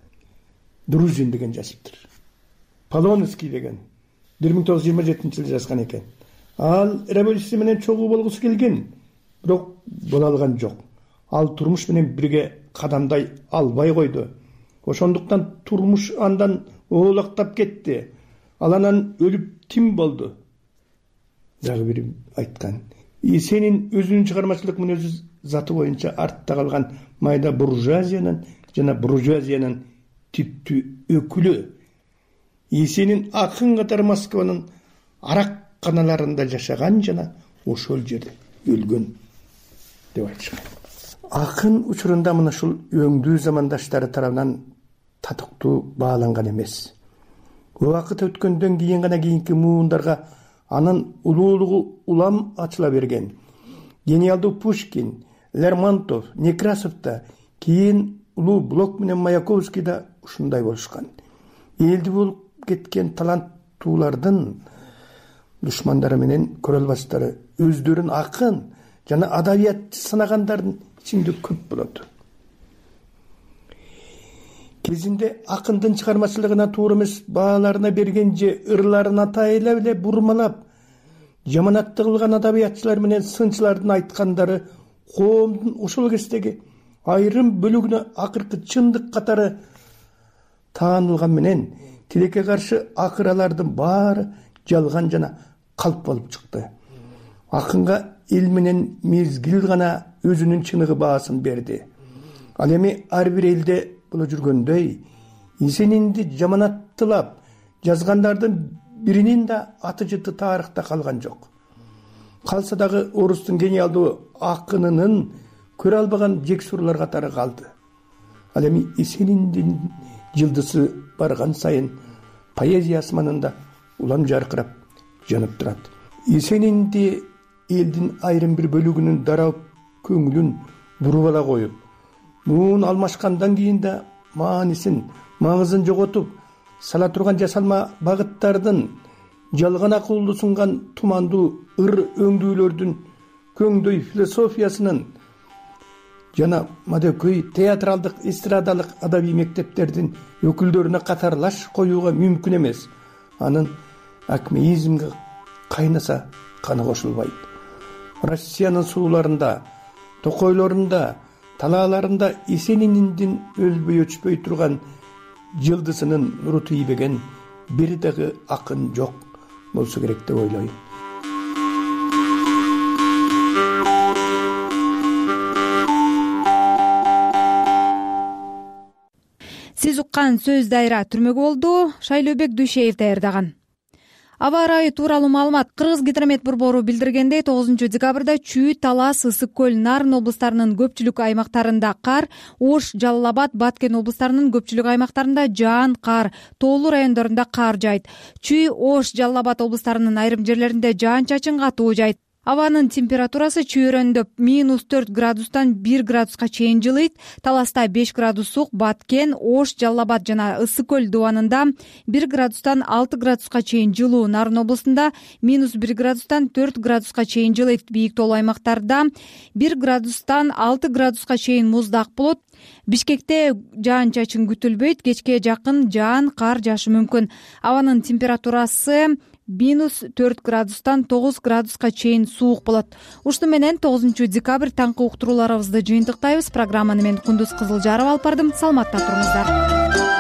Дружин деген жазыптыр. Полонский деген бир миң тогуз жүз жыйырма жетинчи жылы жазган экен. Ал революция менен чогуу болгусу келген, бирок боло алган жок. Ал турмуш менен бирге кадамдай албай койду. Ошондуктан турмуш андан оолактап кетти. Ал анан өлүп тим болду. Дагы бир айткан. Есенин өзүнүн чыгармачылык мүнөзү заты боюнча артта калган майда буржуазиянын жана буржуазиянын типтүү өкүлү. Есенин акын катары Москванын аракканаларында жашаган жана ошол жерде өлгөн деп айтышкан. Акын учурунда мына ушул өңдүү замандаштары тарабынан татыктуу бааланган эмес. Убакыт өткөндөн кийин гана кийинки муундарга анын улуулугу улам ачыла берген. Гениалдуу Пушкин, Лермонтов, Некрасов да, кийин улуу Блок менен Маяковский да ушундай болушкан. Элди болуп кеткен таланттуулардын душмандары менен көрө албастары өздөрүн акын жана адабиятчы санагандардын ичинде көп болот. Кезинде акындын чыгармачылыгына туура эмес бааларына берген же ырларын атайлап эле бурмалап, жаманатты кылган адабиятчылар менен сынчылардын айткандары коомдун ошол кездеги айрым бөлүгүнө акыркы чындык катары таанылган менен тилекке каршы акыралардын баары жалган жана калп болуп чыкты. Акынга эл менен мезгил гана өзүнүн чыныгы баасын берди. Ал эми ар бир элде боло жүргөндөй Есенинди жаманаттылап жазгандардын биринин да аты жыты тарыхта калган жок. Калса дагы орустун гениалдуу акынынын көрө албаган жексурлар катары калды. Ал эми Есениндин жылдысы барган сайын поэзия асманында улам жаркырап жанып турат. Есенинди элдин айрым бир бөлүгүнүн дарап көңүлүн буруп ала коюп, муун алмашкандан кийин да маанисин, маңызын жоготуп, сала турган жасалма багыттардын, жалган акылды сунган тумандуу ыр өңдүүлөрдүн көңдөй философиясынын жана мадөкөй театралдык, эстрадалык адабий мектептердин өкүлдөрүнө катарлаш коюуга мүмкүн эмес. Анын акмеизмге кайнаса каны кошулбайт. Россиянын сууларында, токойлорунда, талааларында Есенининдин өлбөй өчпөй турган жылдысынын нуру тийбеген бир дагы акын жок болсо керек деп ойлойм. чыккан сөз дайра түрмөгө болду. Шайлообек Дүйшеев даярдаган. Аба ырайы тууралуу маалымат. Кыргыз гидромет борбору билдиргендей, тогузунчу декабрда Чүй, Талас, Ысык көл, Нарын облустарынын көпчүлүк аймактарында кар, Ош, Жалал Абад, Баткен облустарынын көпчүлүк аймактарында жаан кар, тоолуу райондорунда кар жайт. Чүй, Ош, Жалал Абад облустарынын айрым жерлеринде жаан-чачын катуу жайт. Абанын температурасы чүйрөндө минус төрт градустан бир градуска чейин жылыйт. Таласта беш градус сук, Баткен, Ош, Жалал Абад жана Ысык көл дубанында бир градустан алты градуска чейин жылуу, Нарын облустунда минус бир градустан төрт градуска чейин жылыйт. Бийик тоолуу аймактарда бир градустан алты градуска чейин муздак болот. Бишкекте жаан-чачын күтүлбөйт, кечке жакын жаан, кар жаашы мүмкүн. Абанын температурасы минус төрт градустан тогуз градуска чейин суук болот. Ушуну менен тогузунчу декабрь таңкы уктурууларыбызды жыйынтыктайбыз. Программаны мен Кундуз Кызылжарова алып бардым. Саламатта туруңуздар.